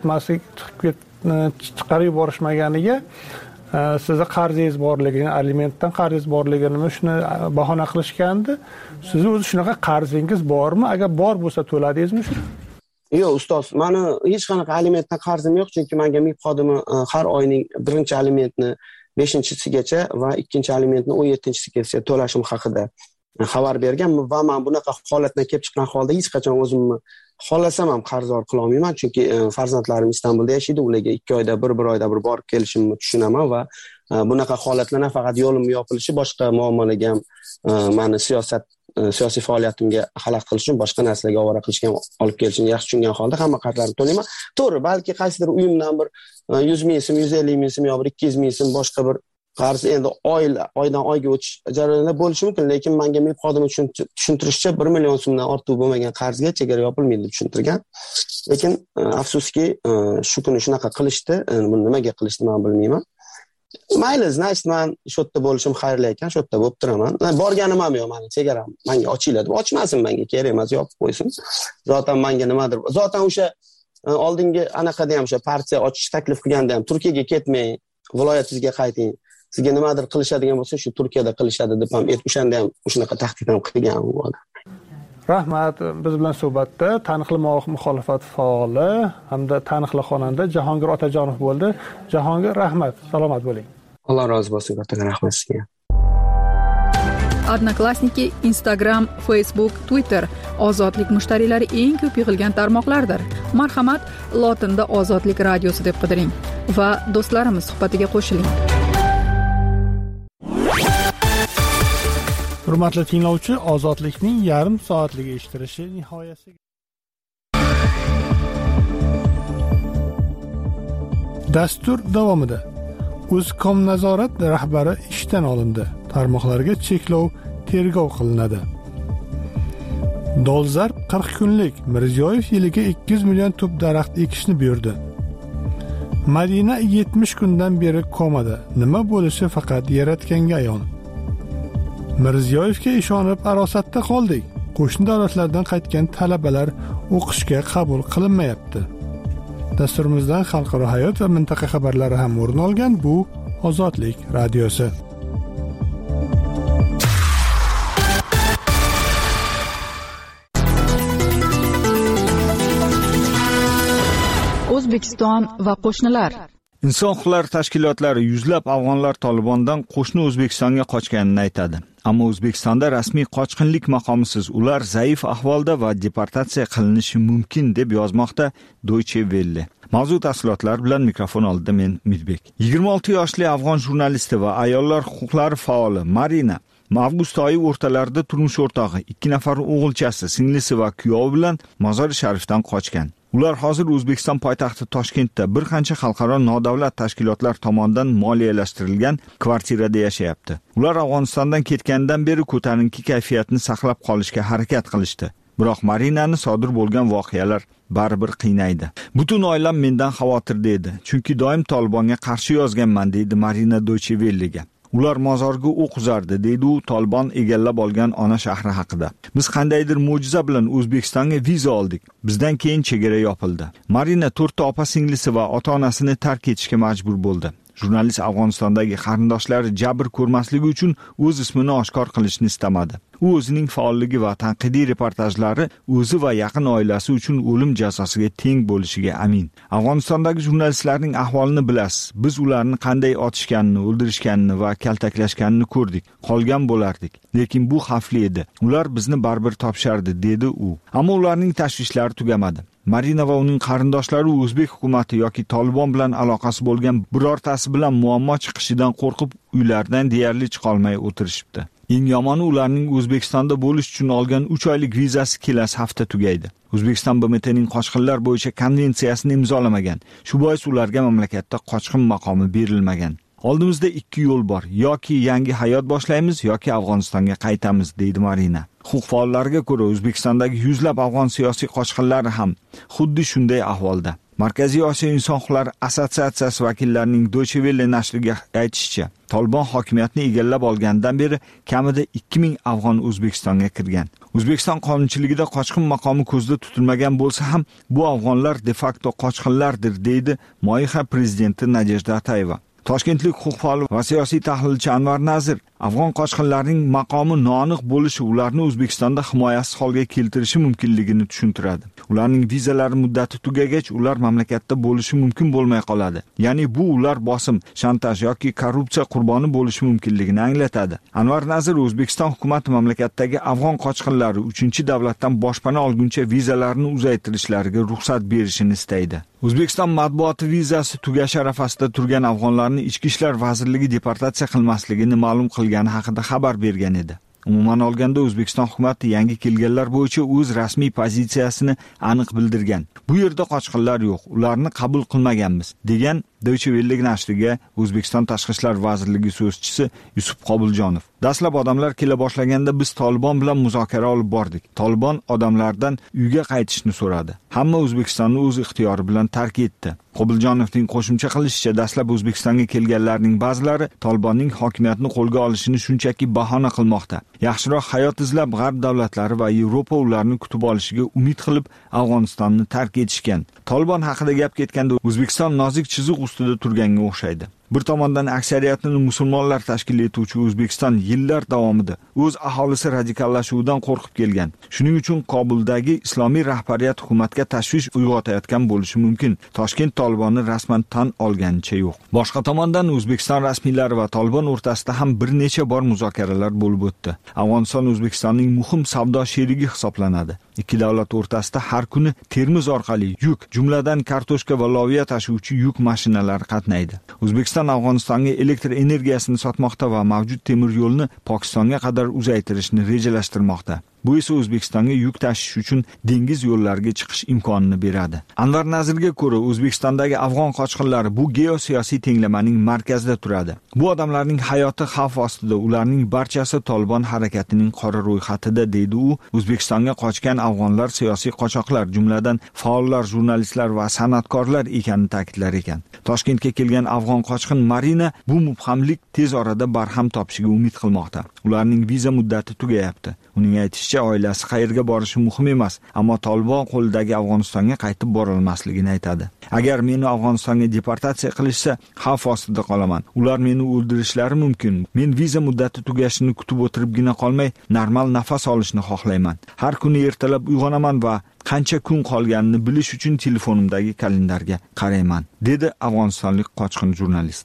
chiqarib yuborishmaganiga sizni qarzingiz borligini, alimentdan qarzingiz borligini shuni bahona qilishgandi. Sizni o'zi shunaqa qarzingiz bormi? Agar bor bo'lsa to'ladingizmi shuni? Yo'q, ustoz, meni hech qanaqa alimentdan qarzim yo'q, chunki menga MIB xodimi har oyning birinchi alimentni 5-sigacha va ikkinchi alimentni 17-sigacha to'lashim haqida xabar bergan va men bunaqa holatdan kelib chiqqan holda hech qachon o'zimni xohlasam ham qarzdor qila olmayman, chunki farzandlarim Istanbulda yashaydi, ularga 2 oyda bir oyda bir borib kelishimni tushunaman va bunaqa holatlardan faqat yo'lim yopilishi, boshqa muammolarga ham meni siyosiy faoliyatimga xalaqit qilish uchun boshqa narsalarga ovora qilishga olib kelishini yaxshi tushungan holda hamma qarzlarimni to'layman. To'g'ri, balki qaysidir uyimdan bir 100 ming so'm, 150 ming so'm yo 200 ming so'm boshqa bir qarz endi oydan oyga o'tish jarayonida bo'lishi mumkin, lekin menga MIB xodimi tushuntirishcha 1 million so'mdan ortiq bo'lmagan qarzga chegara yopilmaydi deb tushuntirgan. Lekin afsuski shu kuni shunaqa qilishdi. Buni nimaga qilishdi men bilmayman. Mayli, значит, men shu yerda bo'lishim xayrli ekan, shu yerda bo'lib turaman. Borganim ham yo'q, meni chegaram menga ochiladi. Ochmasin, menga kerak emas, yopib qo'ysin. Zotan menga nimadir. Zotan o'sha oldingi anaqada ham o'sha partiya ochish taklif qilganda ham Turkiyaga ketmang, viloyatingizga qayting. Sizga nimadir qilishadigan bo'lsa, shu Turkiyada qilishadi deb ham o'shanda ham shunaqa tahdid ham qilgan u odam. Rahmat, biz bilan suhbatda taniqli muxolifat faoli hamda taniqli xonanda Jahongir Otajonov bo'ldi. Jahongir, rahmat, salomat bo'ling. Alloh rozi bo'lsin, katta rahmat sizga. Odnoklassniki, Instagram, Facebook, Twitter ozodlik mushtariylari eng ko'p yig'ilgan tarmoqlardir. Marhamat, lotinda Ozodlik radiosi deb qidiring va do'stlarimiz suhbatiga qo'shiling. Hurmatli tinglovchi, ozodlikning yarim soatlik eshittirishi nihoyasiga. Dastur davomida Uzcom nazorat rahbari ishdan olindi. Tarmoqlarga cheklov tergov qilinadi. Dolzarb 40 kunlik Mirziyoyev yiliga 200 million tup daraxt ekishni buyurdi. Madina 70 kundan beri komada. Nima bo'lishi faqat Yaratganga ayon. Mirziyoyevga ishonib arosatda qoldik. Qo'shni davlatlardan qaytgan talabalar o'qishga qabul qilinmayapti. Dasturimizdan xalqaro hayot va mintaqa xabarlari ham o'rin olgan. Bu Ozodlik radiosi. O'zbekiston va qo'shnilar. Inson huquqlari tashkilotlari yuzlab afg'onlar Tolibondan qo'shni O'zbekistonga qochganini aytadi. Ammo O'zbekistonda rasmiy qochqinlik maqomisiz ular zaif ahvolda va deportatsiya qilinishi mumkin deb yozmoqda Deutsche Welle. Mavzu tafsilotlari bilan mikrofon oldida men Midbek. 26 yoshli afg'on jurnalisti va ayollar huquqlari faoli Marina avgust oyi o'rtalarida turmush o'rtog'i, 2 nafar o'g'ilchasi, singlisi va kuyovi bilan Mozori Sharifdan qochgan. Ular hozir O'zbekiston poytaxti Toshkentda bir qancha xalqaro nodavlat tashkilotlar tomonidan moliyalashtirilgan kvartirada yashayapti. Ular Afg'onistondan ketgandan beri ko'tarinki kayfiyatni saqlab qolishga harakat qilishdi. Biroq Marinani sodir bo'lgan voqealar baribir qiynaydi. Butun oilam mendan xavotirda edi, chunki doim Tolibonga qarshi yozganman, deydi Marina Deutsche Welle'ga. Ular mozorga o'q uzardi, deydi u Tolibon egallab olgan ona shahri haqida. Biz qandaydir mo'jiza bilan O'zbekistonga viza oldik. Bizdan keyin chegara yopildi. Marina 4 ta opa-singlisi va ota-onasini tark etishga majbur bo'ldi. Jurnalist Afg'onistondagi qarindoshlari jabr ko'rmasligi uchun o'z ismini oshkor qilishni istamadi. U o'zining faolligi va tanqidiy reportajlari o'zi va yaqin oilasi uchun o'lim jazosiga teng bo'lishiga amin. Afg'onistondagi jurnalistlarning ahvolini bilasiz. Biz ularni qanday otishganini, o'ldirishganini va kaltaklashganini ko'rdik. Qolgan bo'lardik. Lekin bu xavfli edi. Ular bizni baribir topishardi, dedi u. Ammo ularning tashvishlari tugamadi. Marina va uning qarindoshlari o'zbek hukumatı yoki Tolibon bilan aloqasi bo'lgan birortasi bilan muammo chiqishidan qo'rqib uylaridan deyarli chiqa olmay o'tirishibdi. Eng yomoni ularning O'zbekistonda bo'lish uchun olgan 3 oylik vizasi kelasi hafta tugaydi. O'zbekiston BMTning qochqinlar bo'yicha konvensiyasini imzolamagan. Shu bois ularga mamlakatda qochqin maqomi berilmagan. Oldimizda 2 yo'l bor. Yoki yangi hayot boshlaymiz yoki Afg'onistonga qaytamiz, deydi Marina. Huquq faollariga ko'ra O'zbekistondagi yuzlab afg'on siyosiy qochqinlari ham xuddi shunday ahvolda. Markaziy Osiyo inson huquqlari assotsiatsiyasi vakillarining Deutsche Welle nashriga aytishicha, Tolibon hokimiyatni egallab olgandan beri kamida 2000 afg'on O'zbekistonga kirgan. O'zbekiston qonunchiligida qochqin maqomi ko'zda tutilmagan bo'lsa ham, bu afg'onlar de facto qochqinlardir, deydi Moiha prezidenti Nadejda Atayeva. Toshkentlik huquq faol va siyosiy tahlilchi Anvar Nazir afg'on qochqinlarining maqomi noaniq bo'lishi ularni O'zbekistonda himoyasiz holga keltirishi mumkinligini tushuntiradi. Ularning vizalari muddati tugagach, ular mamlakatda bo'lishi mumkin bo'lmay qoladi. Ya'ni bu ular bosim, shantaj yoki korrupsiya qurboni bo'lishi mumkinligini anglatadi. Anvar Nazir O'zbekiston hukumati mamlakatdagi afg'on qochqinlari 3-davlatdan boshpana olguncha vizalarini uzaytirishlariga ruxsat berishini istaydi. O'zbekiston matbuoti vizasi tugash arafasida turgan afg'onlarni Ichki ishlar vazirligi deportatsiya qilmasligini ma'lum qilgani haqida xabar bergan edi. Umuman olganda O'zbekiston hukumati yangi kelganlar bo'yicha o'z rasmiy pozitsiyasini aniq bildirgan. Bu yerda qochqinlar yo'q, ularni qabul qilmaganmiz, degan Deutsche Welle nashriga O'zbekiston Tashqi ishlar vazirligi so'zchisi Yusuf Qobuljonov. Dastlab odamlar kela boshlaganda biz Tolibon bilan muzokara olib bordik. Tolibon odamlardan uyga qaytishni so'radi. Hamma O'zbekistonni o'z ixtiyori bilan tark etdi. Qobuljonovning qo'shimcha qilishicha, dastlab O'zbekistonga kelganlarning ba'zilari Tolibonning hokimiyatni qo'lga olishini shunchaki bahona qilmoqda. Yaxshiroq hayot izlab G'arb davlatlari va Yevropa ularni kutib olishiga umid qilib Afg'onistonni tark etishgan. Tolibon haqida gap ketganda O'zbekiston nozik chiziq ustida turganga o'xshaydi. Bir tomondan aksariyatini musulmonlar tashkil etuvchi O'zbekiston yillar davomida o'z aholisi radikallashuvidan qo'rqib kelgan. Shuning uchun Kobuldagi islomiy rahbariyat hukumatga tashvish uyg'otayotgan bo'lishi mumkin. Toshkent Tolibonni rasman tan olganicha yo'q. Boshqa tomondan O'zbekiston rasmiylari va Tolibon o'rtasida ham bir necha bor muzokaralar bo'lib o'tdi. Afg'oniston O'zbekistonning muhim savdo sherigi hisoblanadi. Ikki davlat o'rtasida har kuni Termiz orqali yuk, jumladan kartoshka va loviya tashuvchi yuk mashinalari qatnaydi. O'zbekiston O'zbekiston Afg'onistonga elektr energiyasini sotmoqda va mavjud temir yo'lni Pokistonga qadar uzaytirishni rejalashtirmoqda. Bu esa O'zbekistonga yuk tashish uchun dengiz yo'llariga chiqish imkonini beradi. Anvar Nazirga ko'ra, O'zbekistondagi afg'on qochqinlari bu geosiyosiy tenglamaning markazida turadi. Bu odamlarning hayoti xavf ostida, ularning barchasi Tolibon harakatining qora ro'yxatida, deydi u. O'zbekistonga qochgan afg'onlar siyosiy qochoqlar, jumladan faollar, jurnalistlar va san'atkorlar ekanini ta'kidlar ekan. Toshkentga kelgan afg'on qochqin Marina bu mubhamlik tez orada barham topishiga umid qilmoqda. Ularning viza muddati tugayapti. Uning aytishicha, oilasi qayerga borishi muhim emas, ammo Tolibon qo'lidagi Afg'onistonga qaytib borolmasligini aytadi. Agar meni Afg'onistonga deportatsiya qilishsa, xavf ostida qolaman. Ular meni o'ldirishlari mumkin. Men viza muddati tugashini kutib o'tiribgina qolmay, normal nafas olishni xohlayman. Har kuni ertalab uyg'onaman va qancha kun qolganini bilish uchun telefonimdagi kalendarga qarayman, dedi afg'onistonlik qochqin jurnalist.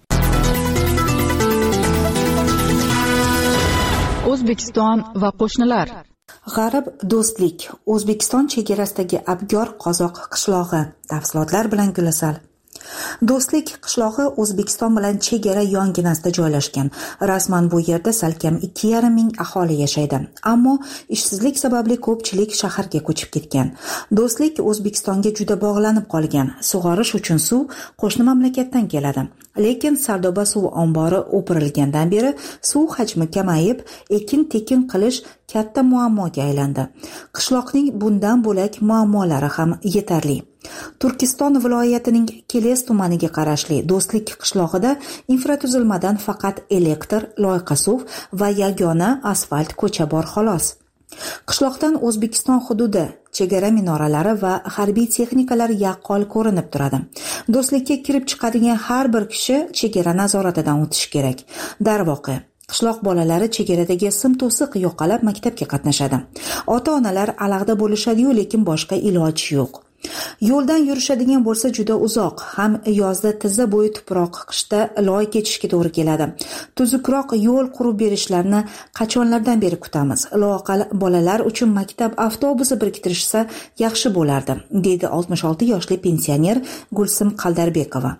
O'zbekiston va qo'shnilar. G'arib do'stlik. O'zbekiston chegarasidagi abgor qozoq qishlog'i. Tafsilotlar bilan Gulasal. Do'stlik qishlog'i O'zbekiston bilan chegara yonginasida joylashgan. Rasman bu yerda salkam 2,5 ming aholi yashaydi. Ammo ishsizlik sababli ko'pchilik shaharga ko'chib ketgan. Do'stlik O'zbekistonga juda bog'lanib qolgan. Sug'orish uchun suv qo'shni mamlakatdan keladi. Lekin Sardoba suv ombori o'pirilgandan beri suv hajmi kamayib, ekin-tekin qilish katta muammoga aylandi. Qishloqning bundan bo'lak muammolari ham yetarli. Turkiston viloyatining Keles tumaniga qarashli Do'stlik qishlog'ida infratuzilmadan faqat elektr, loyqa suv va yagona asfalt ko'cha bor xolos. Qishloqdan O'zbekiston hududi, chegara minoralari va harbiy texnikalar yaqqol ko'rinib turadi. Do'stlikka kirib chiqadigan har bir kishi chegara nazoratidan o'tishi kerak. Darvoqe, qishloq bolalari chegaradagi sim to'siq yo'qolib maktabga qatnashadi. Ota-onalar alag'da bo'lishadi-yu, lekin boshqa iloji yo'q. Yo'ldan yurishadigan bo'lsa juda uzoq, ham yozda tizza bo'yi tuproq, qishda loy kechishga to'g'ri keladi. Tuzukroq yo'l qurib berishlarini qachonlardan beri kutamiz. Loaqal bolalar uchun maktab avtobusi biriktirishsa yaxshi bo'lardi, dedi 66 yoshli pensioner Gulsim Qaldarbekova.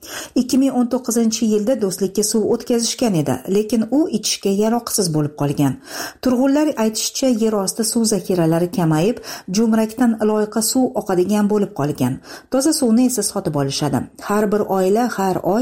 2019-yilda Do'stlikka suv o'tkazishgan edi, lekin u ichishga yaroqsiz bo'lib qolgan. Turg'unlar aytishicha, yer osti suv zaxiralari kamayib, jo'mrakdan loyqa suv oqadigan bo'lib qolgan. Toza suvni esa sotib olishadi. Har bir oila har oy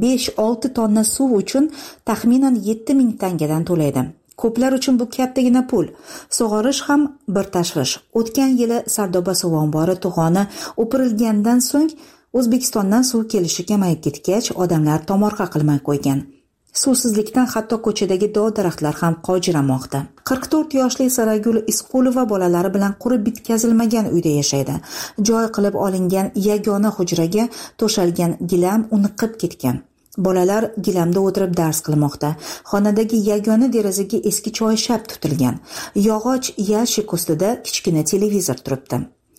5-6 tonna suv uchun taxminan 7 ming tangadan to'laydi. Ko'plar uchun bu kattagina pul. Sug'orish ham bir tashvish. O'tgan yili Sardoba suv ombori to'g'oni o'pirilgandan so'ng O'zbekistondan suv kelishi kamayib ketgach, odamlar tomorqa qilmay qo'ygan. Suvsizlikdan hatto ko'chadagi dov-daraxtlar ham qojiramoqda. 44 yoshli Saragul Isqulova bolalari bilan qurib bitkazilmagan uyda yashaydi. Joy qilib olingan yagona hujraga to'shalgan gilam uniqib ketgan. Bolalar gilamda o'tirib dars qilmoqda. Xonadagi yagona derazaga eski choyshab tutilgan. Yog'och yashik ustida kichkina televizor turibdi.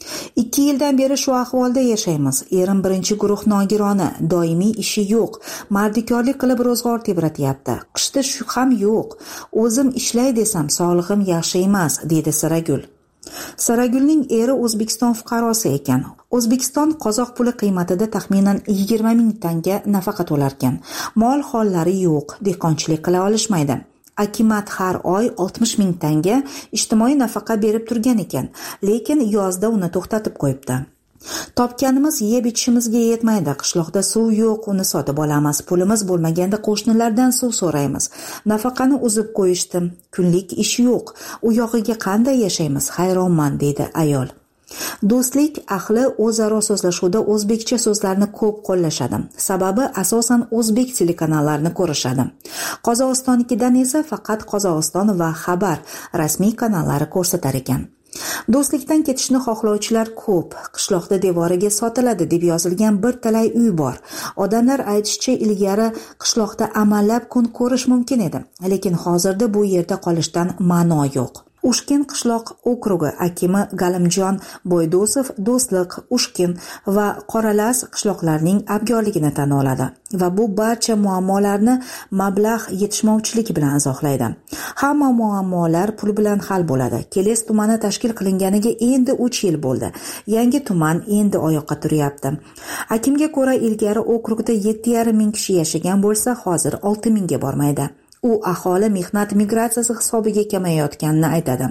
2 yildan beri shu ahvolda yashaymiz. Erim birinchi guruh nogironi, doimiy ishi yo'q. Mardikorlik qilib ro'zg'or tebratyapti. Qishda shu ham yo'q. O'zim ishlay desam, sog'lig'im yaxshi emas, dedi Saragul. Saragulning eri O'zbekiston fuqarosi ekan. O'zbekiston qozoq puli qiymatida taxminan 20 ming tanga nafaqa to'larkan. Mol hollari yo'q, dehqonchilik qila olishmaydi. Akimat har oy 60 ming tanga ijtimoiy nafaqa berib turgan ekan, lekin yozda uni to'xtatib qo'yibdi. Topganimiz yeb ichishimizga yetmaydi. Qishloqda suv yo'q, uni sotib olamiz. Pulimiz bo'lmaganda qo'shnilardan suv so'raymiz. Nafaqani uzib qo'yishdi. Kunlik ish yo'q. U yog'iga qanday yashaymiz? Hayronman, dedi ayol. Do'stlik ahli o'zaro so'zlashuvda o'zbekcha so'zlarni ko'p qo'llashadi. Sababi asosan o'zbek telekanallarni ko'rishadi. Qozog'istonnikidan esa faqat Qozog'iston va Xabar rasmiy kanallari ko'rsatar ekan. Do'stlikdan ketishni xohlovchilar ko'p. Qishloqda devoriga sotiladi deb yozilgan bir talay uy bor. Odamlar aytishicha, ilgari qishloqda amallab kun ko'rish mumkin edi, lekin hozirda bu yerda qolishdan ma'no yo'q. Ushkin qishloq okrugi akimi Galimjon Bo'ydosov Do'stlik, Ushkin va Qoralas qishloqlarining abgorligini tan oladi va bu barcha muammolarni mablag' yetishmovchiligi bilan izohlaydi. Hamma muammolar pul bilan hal bo'ladi. Keles tumani tashkil qilinganiga endi 3 yil bo'ldi. Yangi tuman endi oyoqqa turyapti. Akimga ko'ra, ilgari okrugda 7,5 ming kishi yashagan bo'lsa, hozir 6 mingga bormaydi. U aholi mehnat migratsiyasi hisobiga kamayayotganini aytadi.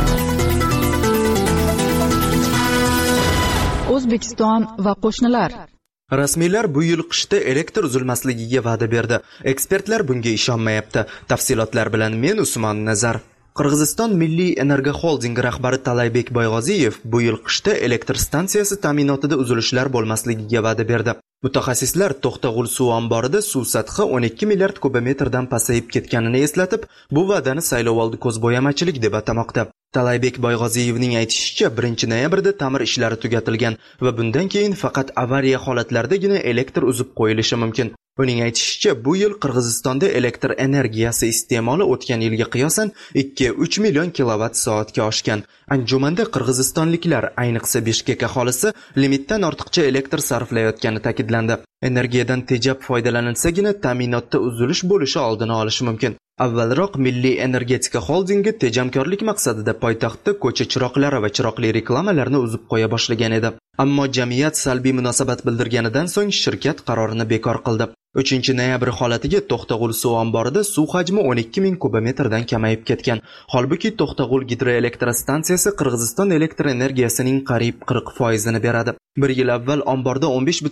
O'zbekiston va qo'shnilar. Rasmiylar bu yil qishda elektr uzilmasligiga va'da berdi. Ekspertlar bunga ishonmayapti. Tafsilotlar bilan men Usmon Nazar. Qirg'iziston Milliy Energo Holding rahbari Talaybek Boyg'oziyev bu yil qishda elektr stansiyasi ta'minotida uzilishlar bo'lmasligiga va'da berdi. Mutaxassislar To'xtag'ul suv omborida suv sathi 12 milliard kubometrdan pasayib ketganini eslatib, bu va'dani saylovoldi ko'zbo'yamachilik deb atamoqda. Talaybek Boyg'oziyevning aytishicha, 1-noyabrda ta'mir ishlari tugatilgan va bundan keyin faqat avariya holatlaridagina elektr uzib qo'yilishi mumkin. Uning aytishicha, bu yil Qirg'izistonda elektr energiyasi iste'moli o'tgan yilga qiyosan 2-3 million kilovat-soatga oshgan. Anjumanda qirg'izistonliklar, ayniqsa Bishkek aholisi, limitdan ortiqcha elektr sarflayotgani ta'kidlandi. Energiyadan tejab foydalanilsagina ta'minotda uzilish bo'lishi oldini olish mumkin. Avvalroq Milliy energetika holdingi tejamkorlik maqsadida poytaxtda ko'cha chiroqlari va chiroqli reklamalarni uzib qo'ya boshlagan edi. Ammo jamiyat salbiy munosabat bildirganidan so'ng shirkat qarorini bekor qildi. 3-noyabr holatiga To'xtag'ul suv omborida suv hajmi 12 ming kubometrdan kamayib ketgan. Holbuki To'xtag'ul gidroelektrostansiyasi Qirg'iziston elektr energiyasining qariyb 40% beradi. Bir yil avval omborda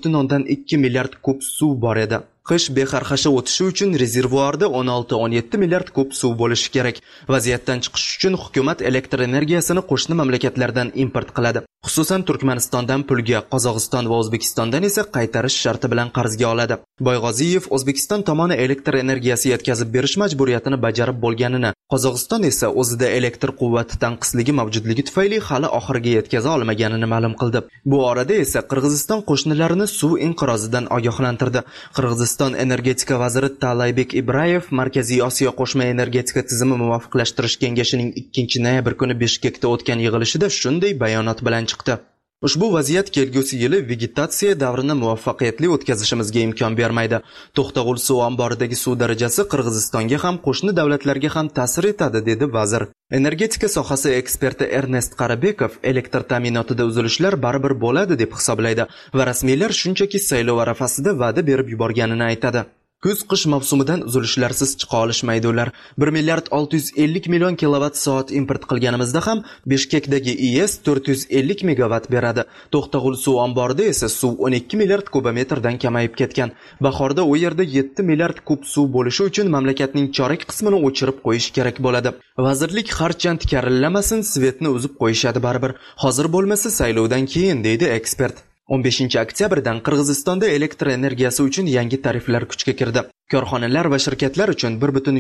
15,2 milliard kub suv bor edi. Qish bexarxasha o'tishi uchun rezervuarda 16-17 milliard kub suv bo'lishi kerak. Vaziyatdan chiqish uchun hukumat elektr energiyasini qo'shni mamlakatlardan import qiladi. Xususan Turkmanistondan pulga, Qozog'iston va O'zbekistondan esa qaytarish sharti bilan qarzga oladi. Boyg'oziyev O'zbekiston tomoni elektr energiyasi yetkazib berish majburiyatini bajarib bo'lganini, Qozog'iston esa o'zida elektr quvvati tanqisligi mavjudligi tufayli hali oxiriga yetkaza olmaganini ma'lum qildi. Bu orada esa Qirg'iziston qo'shnilarini suv inqirozidan ogohlantirdi. Qirg'iziston energetika vaziri Talaybek Ibrayev Markaziy Osiyo qo'shma energetika tizimi muvofiqlashtirish kengashining 2-noyabr kuni Bishkekda o'tgan yig'ilishida shunday bayonot bilan chiqdi. Ushbu vaziyat kelgusi yili vegetatsiya davrini muvaffaqiyatli o'tkazishimizga imkon bermaydi. To'xtag'ul suv omboridagi suv darajasi Qirg'izistonga ham qo'shni davlatlarga ham ta'sir etadi, dedi vazir. Energetika sohasi eksperti Ernest Qarabekov elektr ta'minotida uzilishlar baribir bo'ladi deb hisoblaydi va rasmiylar shunchaki saylov arafasida va'da berib yuborganini aytadi. Kuz-qish mavsumidan uzilishlarsiz chiqa olishmaydi ular. 1 milliard 650 million kilovat-soat import qilganimizda ham Bishkekdagi IES 450 megawatt beradi. To'xtag'ul suv omborida esa suv 12 milliard kubometrdan kamayib ketgan. Bahorda u yerda 7 milliard kub suv bo'lishi uchun mamlakatning chorak qismini o'chirib qo'yish kerak bo'ladi. Vazirlik harchand karillamasin, svetni uzib qo'yishadi baribir. Hozir bo'lmasa saylovdan keyin, deydi ekspert. 15-oktyabrdan Qirg'izistonda elektr energiyasi uchun yangi tariflar kuchga kirdi. Korxonalar va shirkatlar uchun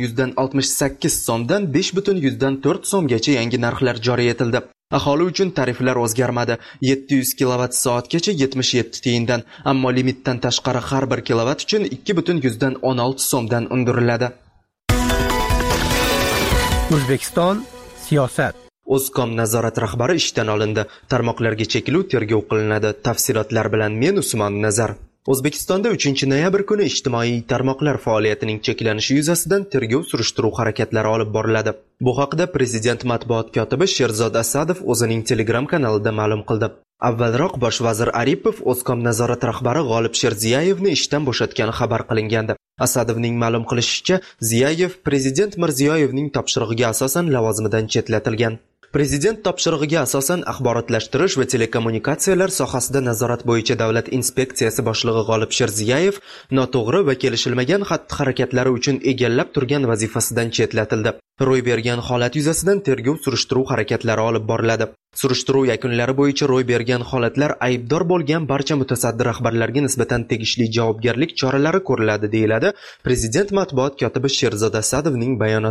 1,68 so'mdan 5,4 so'mgacha yangi narxlar joriy etildi. Aholi uchun tariflar o'zgarmadi. 700 kilovat-soatgacha 77 tiyindan, ammo limitdan tashqari har bir kilovat uchun 2,16 so'mdan undiriladi. O'zbekiston siyosat. O'zkom nazorat rahbari ishdan olindi. Tarmoqlarga cheklov tergov qilinadi. Tafsilotlar bilan men Usmon Nazar. O'zbekistonda 3-noyabr kuni ijtimoiy tarmoqlar faoliyatining cheklanishi yuzasidan tergov surishtiruv harakatlari olib boriladi. Bu haqda Prezident matbuot kotibi Sherzod Asadov o'zining Telegram kanalida ma'lum qildi. Avvalroq bosh vazir Aripov O'zkom nazorat rahbari G'olib Sherziyevni ishdan bo'shatgani xabar qilingandi. Asadovning ma'lum qilishicha, Ziyayev Prezident Mirziyoyevning topshirig'iga asosan lavozimidan chetlatilgan. Prezident topshirig'iga asosan axborotlashtirish va telekommunikatsiyalar sohasida nazorat bo'yicha davlat inspeksiyasi boshlig'i G'olib Sherziyayev noto'g'ri va kelishilmagan xatti-harakatlari uchun egallab turgan vazifasidan chetlatildi. Ro'y bergan holat yuzasidan tergov surishtiruv harakatlari olib boriladi. Surishtiruv yakunlari bo'yicha ro'y bergan holatlar aybdor bo'lgan barcha mutasaddi rahbarlarga nisbatan tegishli javobgarlik choralari ko'riladi, deyiladi Prezident matbuot kotibi Sherzod Asadovning bayonotida.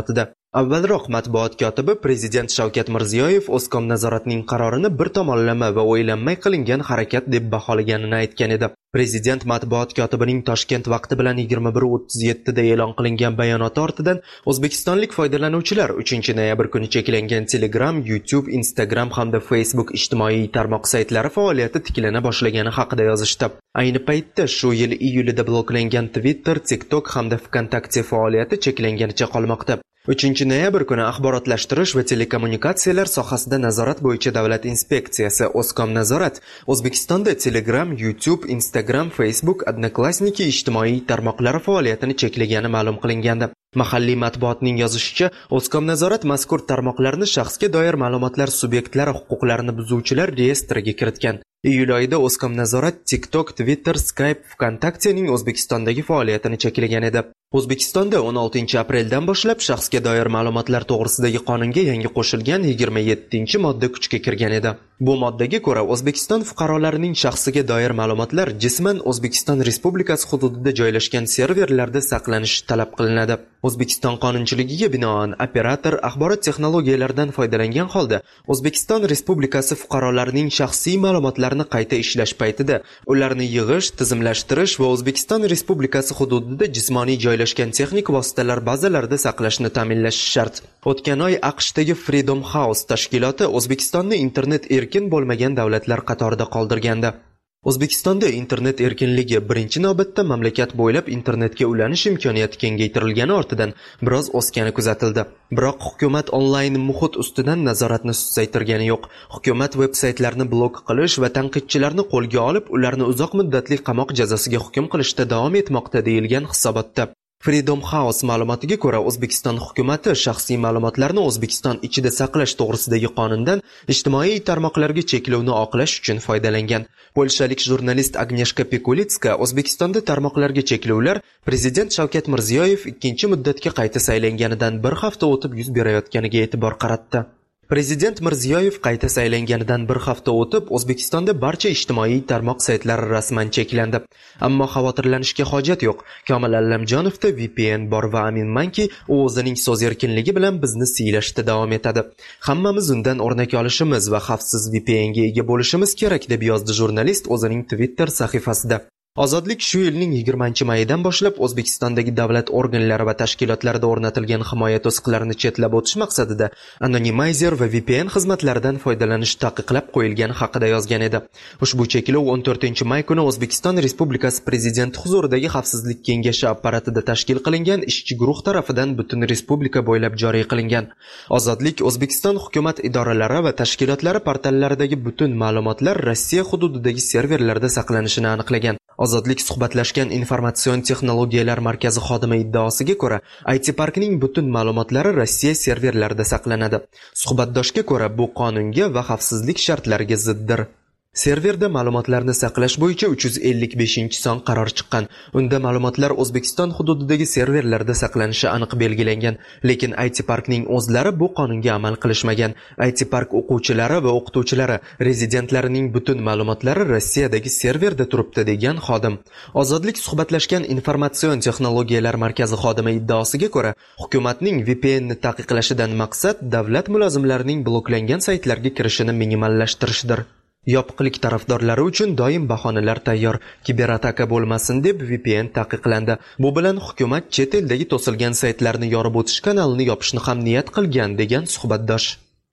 Avvalroq matbuot kotibi prezident Shavkat Mirziyoyev O'zkom nazoratining qarorini bir tomonlama va o'ylanmay qilingan harakat deb baholaganini aytgan edi. Prezident matbuot kotibining Toshkent vaqti bilan 21:37 da e'lon qilingan bayonoti ortidan o'zbekistonlik foydalanuvchilar 3-noyabr kuni cheklangan Telegram, YouTube, Instagram hamda Facebook ijtimoiy tarmoq saytlari faoliyati tiklana boshlagani haqida yozishdi. Ayni paytda shu yil iyulida bloklangan Twitter, TikTok hamda VKontakte faoliyati cheklanganicha qolmoqda. 3-noyabr kuni axborotlashtirish va telekommunikatsiyalar sohasida nazorat bo'yicha davlat inspeksiyasi O'zkom nazorat O'zbekistonda Telegram, YouTube, Instagram, Facebook, Odnoklassniki ijtimoiy tarmoqlari faoliyatini cheklagani ma'lum qilingandi. Mahalliy matbuotning yozishicha, O'zkom nazorat mazkur tarmoqlarni shaxsga doir ma'lumotlar subyektlari huquqlarini buzuvchilar reyestriga kiritgan. Iyul oyida O'zkom nazorat TikTok, Twitter, Skype, VKontaktening O'zbekistondagi faoliyatini cheklagan edi. O'zbekistonda 16-apreldan boshlab shaxsga doir ma'lumotlar to'g'risidagi qonunga yangi qo'shilgan 27-modda kuchga kirgan edi. Bu moddaga ko'ra O'zbekiston fuqarolarining shaxsiga doir ma'lumotlar jisman O'zbekiston Respublikasi hududida joylashgan serverlarda saqlanishi talab qilinadi. O'zbekiston qonunchiligiga binoan operator axborot texnologiyalaridan foydalangan holda O'zbekiston Respublikasi fuqarolarining shaxsiy ma'lumotlarini qayta ishlash paytida ularni yig'ish, tizimlashtirish va O'zbekiston Respublikasi hududida jismoniy joylashgan texnik vositalar bazalarida saqlashni ta'minlash shart. O'tgan oy AQShdagi Freedom House tashkiloti O'zbekistonni internet erkin bo'lmagan davlatlar qatorida qoldirgandi. O'zbekistonda internet erkinligi birinchi navbatda mamlakat bo'ylab internetga ulanish imkoniyati kengaytirilgani ortidan biroz o'sgani kuzatildi. Biroq hukumat onlayn muhit ustidan nazoratni susaytirgani yo'q. Hukumat veb-saytlarni blok qilish va tanqidchilarni qo'lga olib, ularni uzoq muddatli qamoq jazosiga hukm qilishda davom etmoqda deyilgan hisobotda. Freedom House ma'lumotiga ko'ra, O'zbekiston hukumati shaxsiy ma'lumotlarni O'zbekiston ichida saqlash to'g'risidagi qonundan ijtimoiy tarmoqlarga cheklovni oqlash uchun foydalangan. Polshalik jurnalist Agnieszka Pikulitska O'zbekistonda tarmoqlarga cheklovlar prezident Shavkat Mirziyoyev 2-muddatga qayta saylanganidan bir hafta o'tib yuz berayotganiga e'tibor qaratdi. Prezident Mirziyoyev qayta saylanganidan bir hafta o'tib, O'zbekistonda barcha ijtimoiy tarmoq saytlari rasman cheklandi. Ammo xavotirlanishga hojat yo'q. Komil Allamjonovda VPN bor va aminmanki, u o'zining so'z erkinligi bilan bizni siylashda davom etadi. Hammamiz undan o'rnak olishimiz va xavfsiz VPNga ega bo'lishimiz kerak, deb yozdi jurnalist o'zining Twitter sahifasida. Ozodlik shu yilning 20-mayidan boshlab O'zbekistondagi davlat organlari va tashkilotlarida o'rnatilgan himoya to'siqlarini chetlab o'tish maqsadida anonymizer va VPN xizmatlaridan foydalanish taqiqlab qo'yilgani haqida yozgan edi. Ushbu cheklov 14-may kuni O'zbekiston Respublikasi Prezidenti huzuridagi Xavfsizlik kengashi apparatida tashkil qilingan ishchi guruh tarafidan butun respublika bo'ylab joriy qilingan. Ozodlik O'zbekiston hukumat idoralari va tashkilotlari portallaridagi butun ma'lumotlar Rossiya hududidagi serverlarda saqlanishini aniqlagan. Ozodlik suhbatlashgan informatsion texnologiyalar markazi xodimi iddaosiga ko'ra, IT Parkning butun ma'lumotlari Rossiya serverlarida saqlanadi. Suhbatdoshga ko'ra, bu qonunga va xavfsizlik shartlariga ziddir. Serverda ma'lumotlarni saqlash bo'yicha 355-son qaror chiqqan. Unda ma'lumotlar O'zbekiston hududidagi serverlarda saqlanishi aniq belgilangan, lekin IT Parkning o'zlari bu qonunga amal qilishmagan. IT Park o'quvchilari va o'qituvchilari rezidentlarining butun ma'lumotlari Rossiyadagi serverda turibdi, degan xodim. Ozodlik suhbatlashgan informatsion texnologiyalar markazi xodimi iddaosiga ko'ra, hukumatning VPNni taqiqlashidan maqsad davlat mulozimlarining bloklangan saytlarga kirishini minimallashtirishdir. Yopiqlik tarafdorlari uchun doim bahonalar tayyor. Kiberataka bo'lmasin deb VPN taqiqlandi. Bu bilan hukumat chet eldagi to'silgan saytlarni yorib o'tish kanalini yopishni ham niyat qilgan, degan suhbatdosh.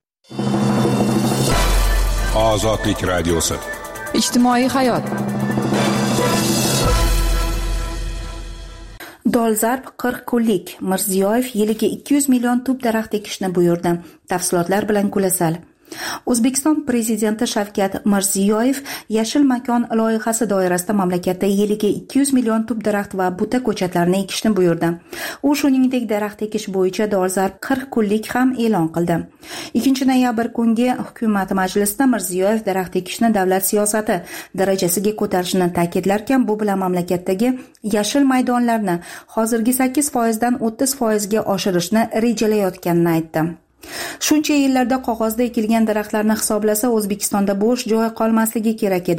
Ozodlik radiosi. Ijtimoiy hayot. Dolzarb 40 kunlik. Mirziyoyev yiliga 200 million tub daraxt ekishni buyurdi. Tafsilotlar bilan Gulasal. O'zbekiston prezidenti Shavkat Mirziyoyev Yashil makon loyihasi doirasida mamlakatda yiliga 200 million tub daraxt va buta ko'chatlarni ekishni buyurdi. U shuningdek daraxt ekish bo'yicha dolzarb 40 kunlik ham e'lon qildi. 2-noyabr kungi hukumat majlisida Mirziyoyev daraxt ekishni davlat siyosati darajasiga ko'tarishini ta'kidlarkan, bu bilan mamlakatdagi yashil maydonlarni hozirgi 8% dan 30% ga oshirishni rejalayotganini aytdi. Shuncha yillarda qog'ozda ekilgan daraxtlarni hisoblasa, O'zbekistonda bo'sh joy qolmasligi kerak edi.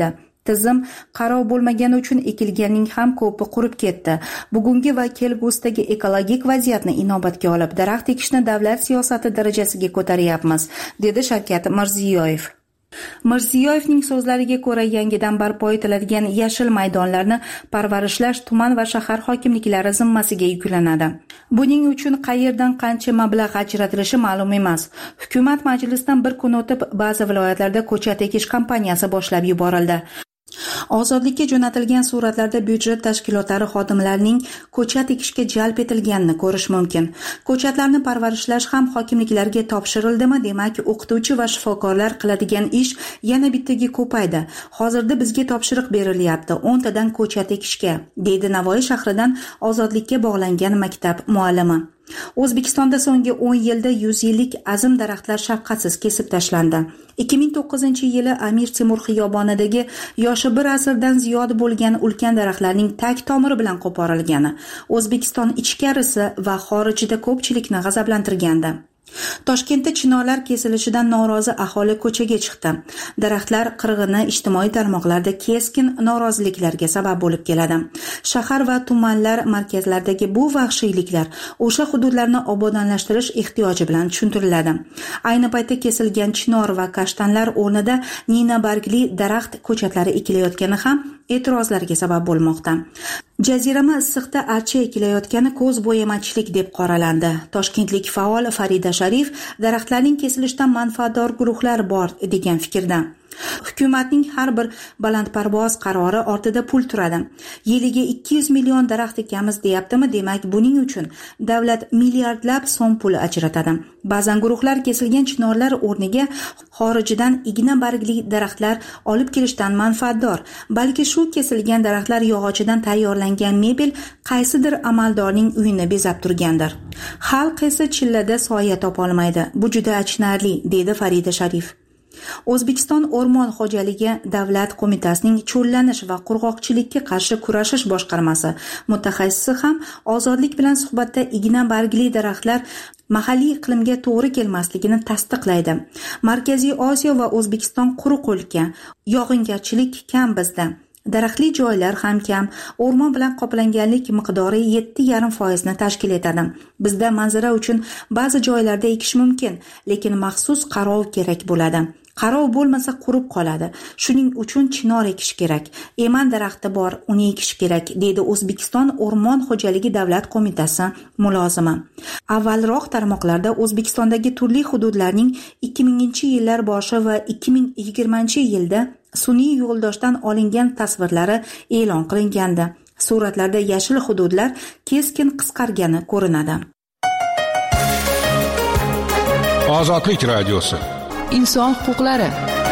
Tizim qaror bo'lmagani uchun ekilganning ham ko'pi qurib ketdi. Bugungi va kelgusidagi ekologik vaziyatni inobatga olib, daraxt ekishni davlat siyosati darajasiga ko'taryapmiz, dedi Shavkat Mirziyoyev. Mirziyoyevning so'zlariga ko'ra, yangidan barpo etiladigan yashil maydonlarni parvarishlash tuman va shahar hokimliklari zimmasiga yuklanadi. Buning uchun qayerdan qancha mablag' ajratilishi ma'lum emas. Hukumat majlisdan bir kun o'tib ba'zi viloyatlarda ko'chat ekish kampaniyasi boshlab yuborildi. Ozodlikka jo'natilgan suratlarda byudjet tashkilotlari xodimlarining ko'chat ekishga jalb etilganini ko'rish mumkin. Ko'chatlarni parvarishlash ham hokimliklarga topshirildimi? Demak, o'qituvchi va shifokorlar qiladigan ish yana bittaga ko'paydi. Hozirda bizga topshiriq berilyapti 10 tadan ko'chat ekishga, deydi Navoiy shahridan ozodlikka bog'langan maktab muallimi. O'zbekistonda so'nggi 10 yilda 100 yillik azim daraxtlar shafqatsiz kesib tashlandi. 2009-yili Amir Temur xiyobonidagi yoshi bir asrdan ziyod bo'lgan ulkan daraxtlarning tag tomiri bilan qo'porilgani O'zbekiston ichkarisi va xorijida ko'pchilikni g'azablantirgandi. Toshkentda chinorlar kesilishidan norozi aholi ko'chaga chiqdi. Daraxtlar qirg'ini ijtimoiy tarmoqlarda keskin noroziliklarga sabab bo'lib keladi. Shahar va tumanlar markazlaridagi bu vahshiyliklar o'sha hududlarni obodonlashtirish ehtiyoji bilan tushuntiriladi. Ayni paytda kesilgan chinor va kashtanlar o'rnida nina bargli daraxt ko'chatlari ekilayotgani ham e'tirozlarga sabab bo'lmoqda. Jazirama issiqda archa ekilayotgani ko'z bo'yamachilik deb qoralandi. Toshkentlik faol Farida Sharif daraxtlarning kesilishidan manfaatdor guruhlar bor degan fikrda. Hukumatning har bir balandparvoz qarori ortida pul turadi. Yiliga 200 million daraxt ekamiz deyaptimi? Demak, buning uchun davlat milliardlab so'm pul ajratadi. Ba'zan guruhlar kesilgan chinorlar o'rniga xorijdan igna bargli daraxtlar olib kelishdan manfaatdor. Balki shu kesilgan daraxtlar yog'ochidan tayyorlangan mebel qaysidir amaldorning uyini bezab turgandir. Xalq esa chillada soya topolmaydi. Bu juda achinarli, dedi Farida Sharif. O'zbekiston O'rmon xo'jaligi davlat qo'mitasining cho'llanish va qurg'oqchilikka qarshi kurashish boshqarmasi mutaxassisi ham ozodlik bilan suhbatda igna bargli daraxtlar mahalliy iqlimga to'g'ri kelmasligini tasdiqlaydi. Markaziy Osiyo va O'zbekiston quruq o'lka, yog'ingarchilik kam bizda. Daraxtli joylar ham kam, o'rmon bilan qoplanganlik miqdori 7,5% tashkil etadi. Bizda manzara uchun ba'zi joylarda ekish mumkin, lekin maxsus qarov kerak bo'ladi. Qarov bo'lmasa qurib qoladi. Shuning uchun chinor ekish kerak. Eman daraxti bor, uni ekish kerak, deydi O'zbekiston O'rmon xo'jaligi davlat qo'mitasi mulozimi. Avvalroq tarmoqlarda O'zbekistondagi turli hududlarning 2000-yillar boshi va 2020-yilda sun'iy yo'ldoshdan olingan tasvirlari e'lon qilingandi. Suratlarda yashil hududlar keskin qisqargani ko'rinadi. Ozodlik radiosi. Inson huquqlari.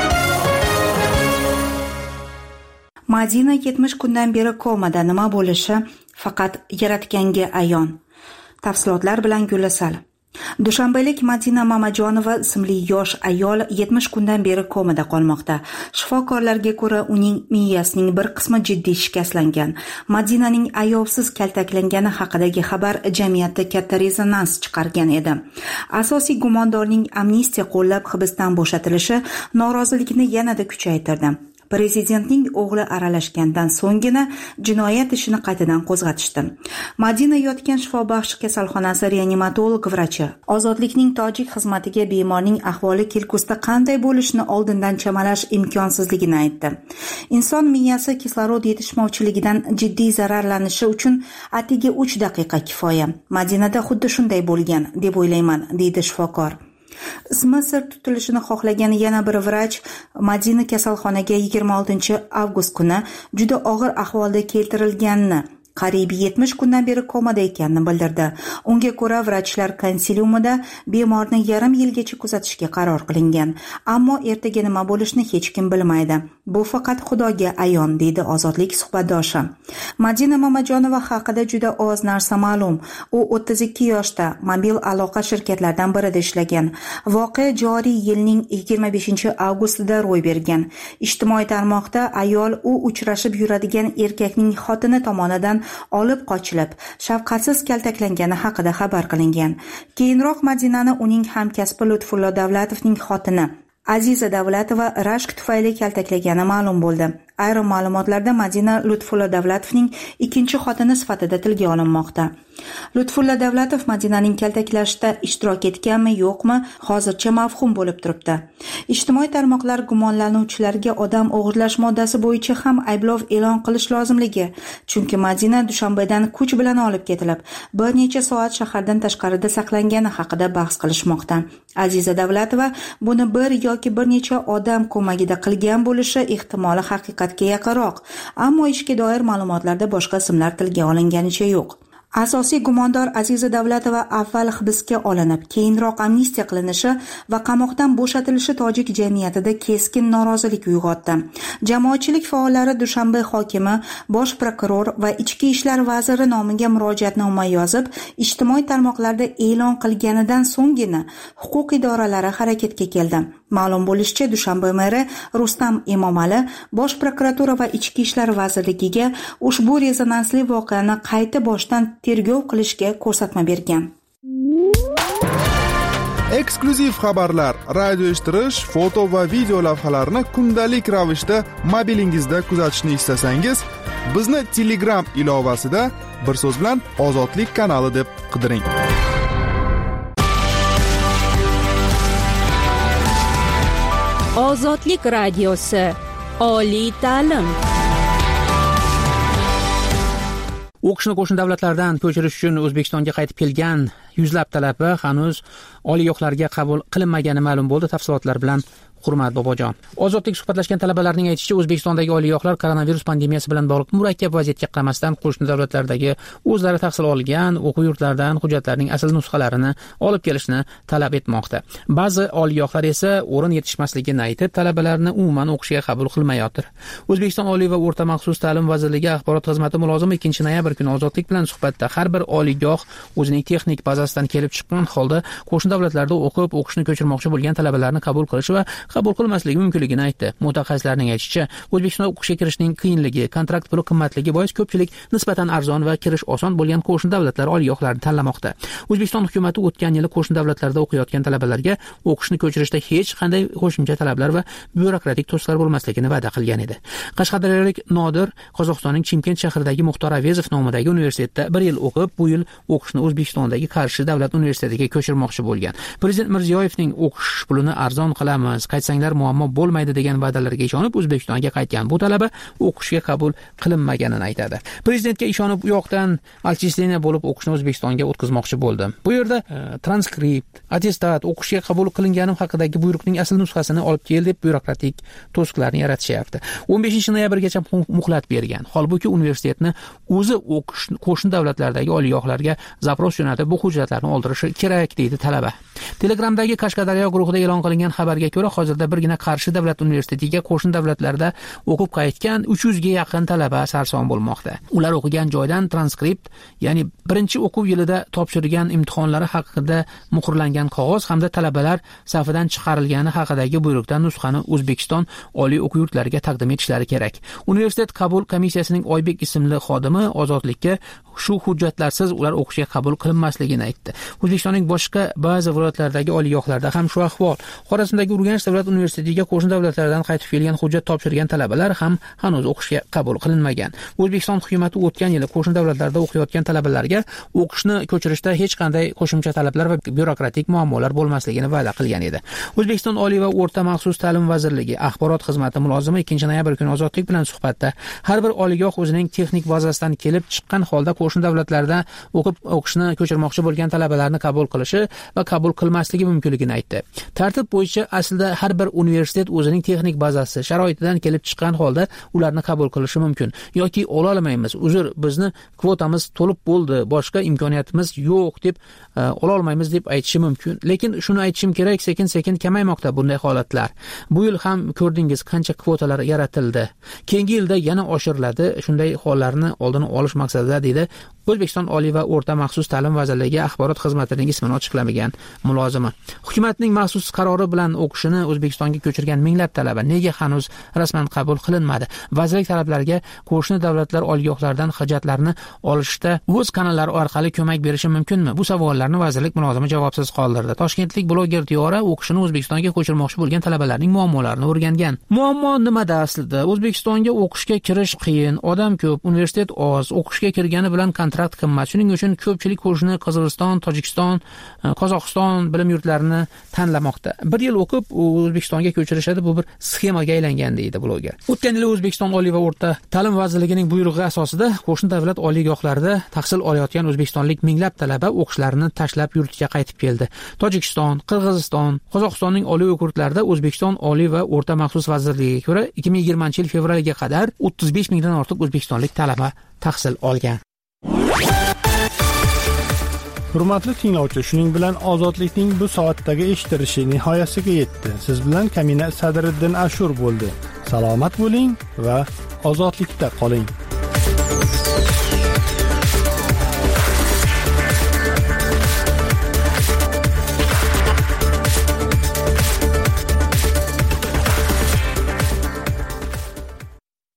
Madina 70 kundan beri komada. Nima bo'lishi faqat Yaratganga ayon. Tafsilotlar bilan Gulasal. Dushanbalik Madina Mamajonova ismli yosh ayol 70 kundan beri komada qolmoqda. Shifokorlarga ko'ra, uning miyasining bir qismi jiddiy shikastlangan. Madinaning ayovsiz kaltaklangani haqidagi xabar jamiyatda katta rezonans chiqargan edi. Asosiy gumondorning amnistiya qo'llab hibsdan bo'shatilishi norozilikni yanada kuchaytirdi. Prezidentning o'g'li aralashgandan so'nggina jinoyat ishini qaytadan qo'zg'atishdi. Madina yotgan shifobaxsh kasalxonasi reanimatolog vrachi Ozodlikning tojik xizmatiga bemorning ahvoli kelgusida qanday bo'lishini oldindan chamalash imkonsizligini aytdi. Inson miyasi kislorod yetishmovchiligidan jiddiy zararlanishi uchun atigi 3 daqiqa kifoya. Madinada xuddi shunday bo'lgan deb o'ylayman, deydi shifokor. Ismi sir tutilishini xohlagan yana bir vrach Madina kasalxonaga 26 avgust kuni juda og'ir ahvolda keltirilganini, qariyb 70 kundan beri komada ekanini bildirdi. Unga ko'ra, vrachlar konsiliumida bemorni yarim yilgacha kuzatishga qaror qilingan. Ammo ertaga nima bo'lishini hech kim bilmaydi. Bu faqat Xudoga ayon, deydi Ozodlik suhbatdoshi. Madina Mamajonova haqida juda oz narsa ma'lum. U 32 yoshda, mobil aloqa shirkatlaridan birida ishlagan. Voqea joriy yilning 25 avgustida ro'y bergan. Ijtimoiy tarmoqda ayol u uchrashib yuradigan erkakning xotini tomonidan olib qochilib, shafqatsiz kaltaklangani haqida xabar qilingan. Keyinroq Madinani uning hamkasbi Lutfullo Davlatovning xotini Aziza Davlatova rashk tufayli kaltaklagani ma'lum bo'ldi. Ayrim ma'lumotlarda Madina Lutfulla Davlatovning ikkinchi xotini sifatida tilga olinmoqda. Lutfulla Davlatov Madinaning kaltaklashda ishtirok etganmi, yo'qmi, hozircha mavhum bo'lib turibdi. Ijtimoiy tarmoqlar gumonlanuvchilarga odam o'g'irlash moddasi bo'yicha ham ayblov e'lon qilish lozimligi, chunki Madina Dushanbedan kuch bilan olib ketilib, bir necha soat shahardan tashqarida saqlangani haqida bahs qilishmoqda. Aziza Davlatova buni bir yoki bir necha odam ko'magida qilgan bo'lishi ehtimoli haqiqatga yaqinroq, ammo ishga doir ma'lumotlarda boshqa ismlar tilga olinganicha yo'q. Asosiy gumondor Aziza Davlatova avval hibsga olinib, keyinroq amnistiya qilinishi va qamoqdan bo'shatilishi tojik jamiyatida keskin norozilik uyg'otdi. Jamoatchilik faollari Dushanbe hokimi, bosh prokuror va ichki ishlar vaziri nomiga murojaatnoma yozib, ijtimoiy tarmoqlarda e'lon qilganidan so'nggina huquq idoralari harakatga keldi. Ma'lum bo'lishicha, Dushanbe meri Rustam Emomali bosh prokuratura va ichki ishlar vazirligiga ushbu rezonansli voqeani qayta boshdan tergov qilishga ko'rsatma bergan. Eksklyuziv xabarlar, radio eshittirish, foto va video lavhalarni kundalik ravishda mobilingizda kuzatishni istasangiz, bizni Telegram ilovasida bir so'z bilan Ozodlik kanali deb qidiring. Ozodlik radiosi. Oliy ta'lim. O'qishni qo'shni davlatlardan ko'chirish uchun O'zbekistonga qaytib kelgan yuzlab talaba hanuz oliygohlarga qabul qilinmagani ma'lum bo'ldi. Tafsilotlar bilan Hurmat Bobojon. Ozodlik suhbatlashgan talabalarning aytishicha, O'zbekistondagi oliygohlar koronavirus pandemiyasi bilan bog'liq murakkab vaziyatga qaramasdan qo'shni davlatlardagi o'zlari tahsil olgan o'quv yurtlaridan hujjatlarning asl nusxalarini olib kelishni talab etmoqda. Ba'zi oliygohlar esa o'rin yetishmasligini aytib, talabalarni umuman o'qishga qabul qilmayotir. O'zbekiston Oliy va o'rta maxsus ta'lim vazirligi axborot xizmati mulozimi 2-noyabr kuni Ozodlik bilan suhbatda har bir oliygoh o'zining texnik bazasidan kelib chiqqan holda qo'shni davlatlarda o'qib, o'qishni ko'chirmoqchi bo'lgan talabalarni qabul qilish va qabul qilmasligi mumkinligini aytdi. Mutaxassislarning aytishicha, O'zbekistonda o'qishga kirishning qiyinligi, kontrakt puli qimmatligi bois ko'pchilik nisbatan arzon va kirish oson bo'lgan qo'shni davlatlar oliygohlarini tanlamoqda. O'zbekiston hukumatı o'tgan yili qo'shni davlatlarda o'qiyotgan talabalarga o'qishni ko'chirishda hech qanday qo'shimcha talablar va byurokratik to'siqlar bo'lmasligini va'da qilgan edi. Qashqadaryolik Nodir Qozog'istonning Chimkent shahridagi Muxtor Avezov nomidagi universitetda 1 yil o'qib, bu yil o'qishni O'zbekistondagi Qarshi davlat universitetiga ko'chirmoqchi bo'lgan. Prezident Mirziyoyevning o'qish pulini arzon qilamiz, qaytsanglar muammo bo'lmaydi degan va'dalarga ishonib O'zbekistonga qaytgan bu talaba o'qishga qabul qilinmaganini aytadi. Prezidentga ishonib u yoqdan отчисление bo'lib o'qishni O'zbekistonga o'tkazmoqchi bo'ldim. Bu yerda transkript, attestat, o'qishga qabul qilinganim haqidagi buyruqning asl nusxasini olib kel deb byurokratik to'siqlarni yaratishyapti. 15-noyabrgacha muhlat bergan. Holbuki universitetni o'zi qo'shni davlatlardagi oliygohlarga zapros jo'natib bu hujjatlarni oldirishi kerak deydi talaba. Telegramdagi Qashqadaryo guruhida e'lon qilingan xabarga ko'ra, hozirda birgina Qarshi davlat universitetiga qo'shni davlatlarda o'qib qaytgan 300 ga yaqin talaba sarson bo'lmoqda. Ular o'qigan joydan transkript, ya'ni birinchi o'quv yilida topshirgan imtihonlari haqida muhrlangan qog'oz hamda talabalar safidan chiqarilgani haqidagi buyruqdan nusxani O'zbekiston oliy o'quv yurtlariga taqdim etishlari kerak. Universitet qabul komissiyasining Oybek ismli xodimi Ozodlikka shu hujjatlarsiz ular o'qishga qabul qilinmasligini aytdi. O'zbekistonning boshqa ba'zi viloyatlaridagi oliygohlarda ham shu ahvol. Xorazmdagi Urganch davlat universitetiga qo'shni davlatlardan qaytib kelgan hujjat topshirgan talabalar ham hanuz o'qishga qabul qilinmagan. O'zbekiston hukumatı o'tgan yili qo'shni davlatlarda o'qiyotgan talabalarga o'qishni ko'chirishda hech qanday qo'shimcha talablar va byurokratik muammolar bo'lmasligini va'da qilgan edi. O'zbekiston Oliy va o'rta maxsus ta'lim vazirligi axborot xizmati mulozimi 2-noyabr kuni Ozodlik bilan suhbatda har bir oliygoh o'zining texnik bazasidan kelib chiqqan holda qo'shni davlatlarda o'qishni ko'chirmoqchi bo'lgan talabalarni qabul qilishi va qabul qilmasligi mumkinligini aytdi. Tartib bo'yicha aslida har bir universitet o'zining texnik bazasi sharoitidan kelib chiqqan holda ularni qabul qilishi mumkin yoki ola olmaymiz, uzr, bizni kvotamiz to'lib bo'ldi, boshqa imkoniyatimiz yo'q deb ola olmaymiz deb aytishi mumkin. Lekin shuni aytishim kerak, sekin-sekin kamaymoqda bunday holatlar. Bu yil ham ko'rdingiz qancha kvotalar yaratildi. Keyingi yilda yana oshiriladi. Shunday hollarni oldini olish maqsadida deydi O'zbekiston Oliy va o'rta maxsus ta'lim vazirligi axborot xizmatining ismini ochiqlamagan mulozima. Hukumatning maxsus qarori bilan o'qishini O'zbekistonga ko'chirgan minglab talaba nega hanuz rasman qabul qilinmadi? Vazirlik talablariga qo'shni davlatlar oliygohlaridan hujjatlarni olishda o'z kanallari orqali ko'mak berishi mumkinmi? Bu savollarni vazirlik mulozimi javobsiz qoldirdi. Toshkentlik bloger Diyora o'qishini O'zbekistonga ko'chirmoqchi bo'lgan talabalarning muammolarini o'rgangan. Muammo nimada aslida? O'zbekistonga o'qishga kirish qiyin, odam ko'p, universitet oz, o'qishga kirgani bilan kontrakt qimmat. Shuning uchun ko'pchilik qo'shni Qozog'iston, Tojikiston, Qozog'iston bilim yurtlarini tanlamoqda. 1 yil o'qib O'zbekistonga ko'chirishadi, bu bir sxemaga aylangan deydi bloger. O'tgan yil O'zbekiston Oliy va o'rta ta'lim vazirligining buyrug'i asosida qo'shni davlat oliygohlarida tahsil olayotgan o'zbekistonlik minglab talaba o'qishlarini tashlab yurtiga qaytib keldi. Tojikiston, Qirg'iziston, Qozog'istonning oliy o'quv yurtlarida O'zbekiston Oliy va o'rta maxsus vazirligiga ko'ra 2020-yil fevralga qadar 35 mingdan ortiq o'zbekistonlik talaba tahsil olgan. Hurmatli tinglovchi, shuning bilan ozodlikning bu soatdagi eshitilishi nihoyasiga yetdi. Siz bilan Kamina Sadriddin Ashur bo'ldi. Salomat bo'ling va ozodlikda qoling.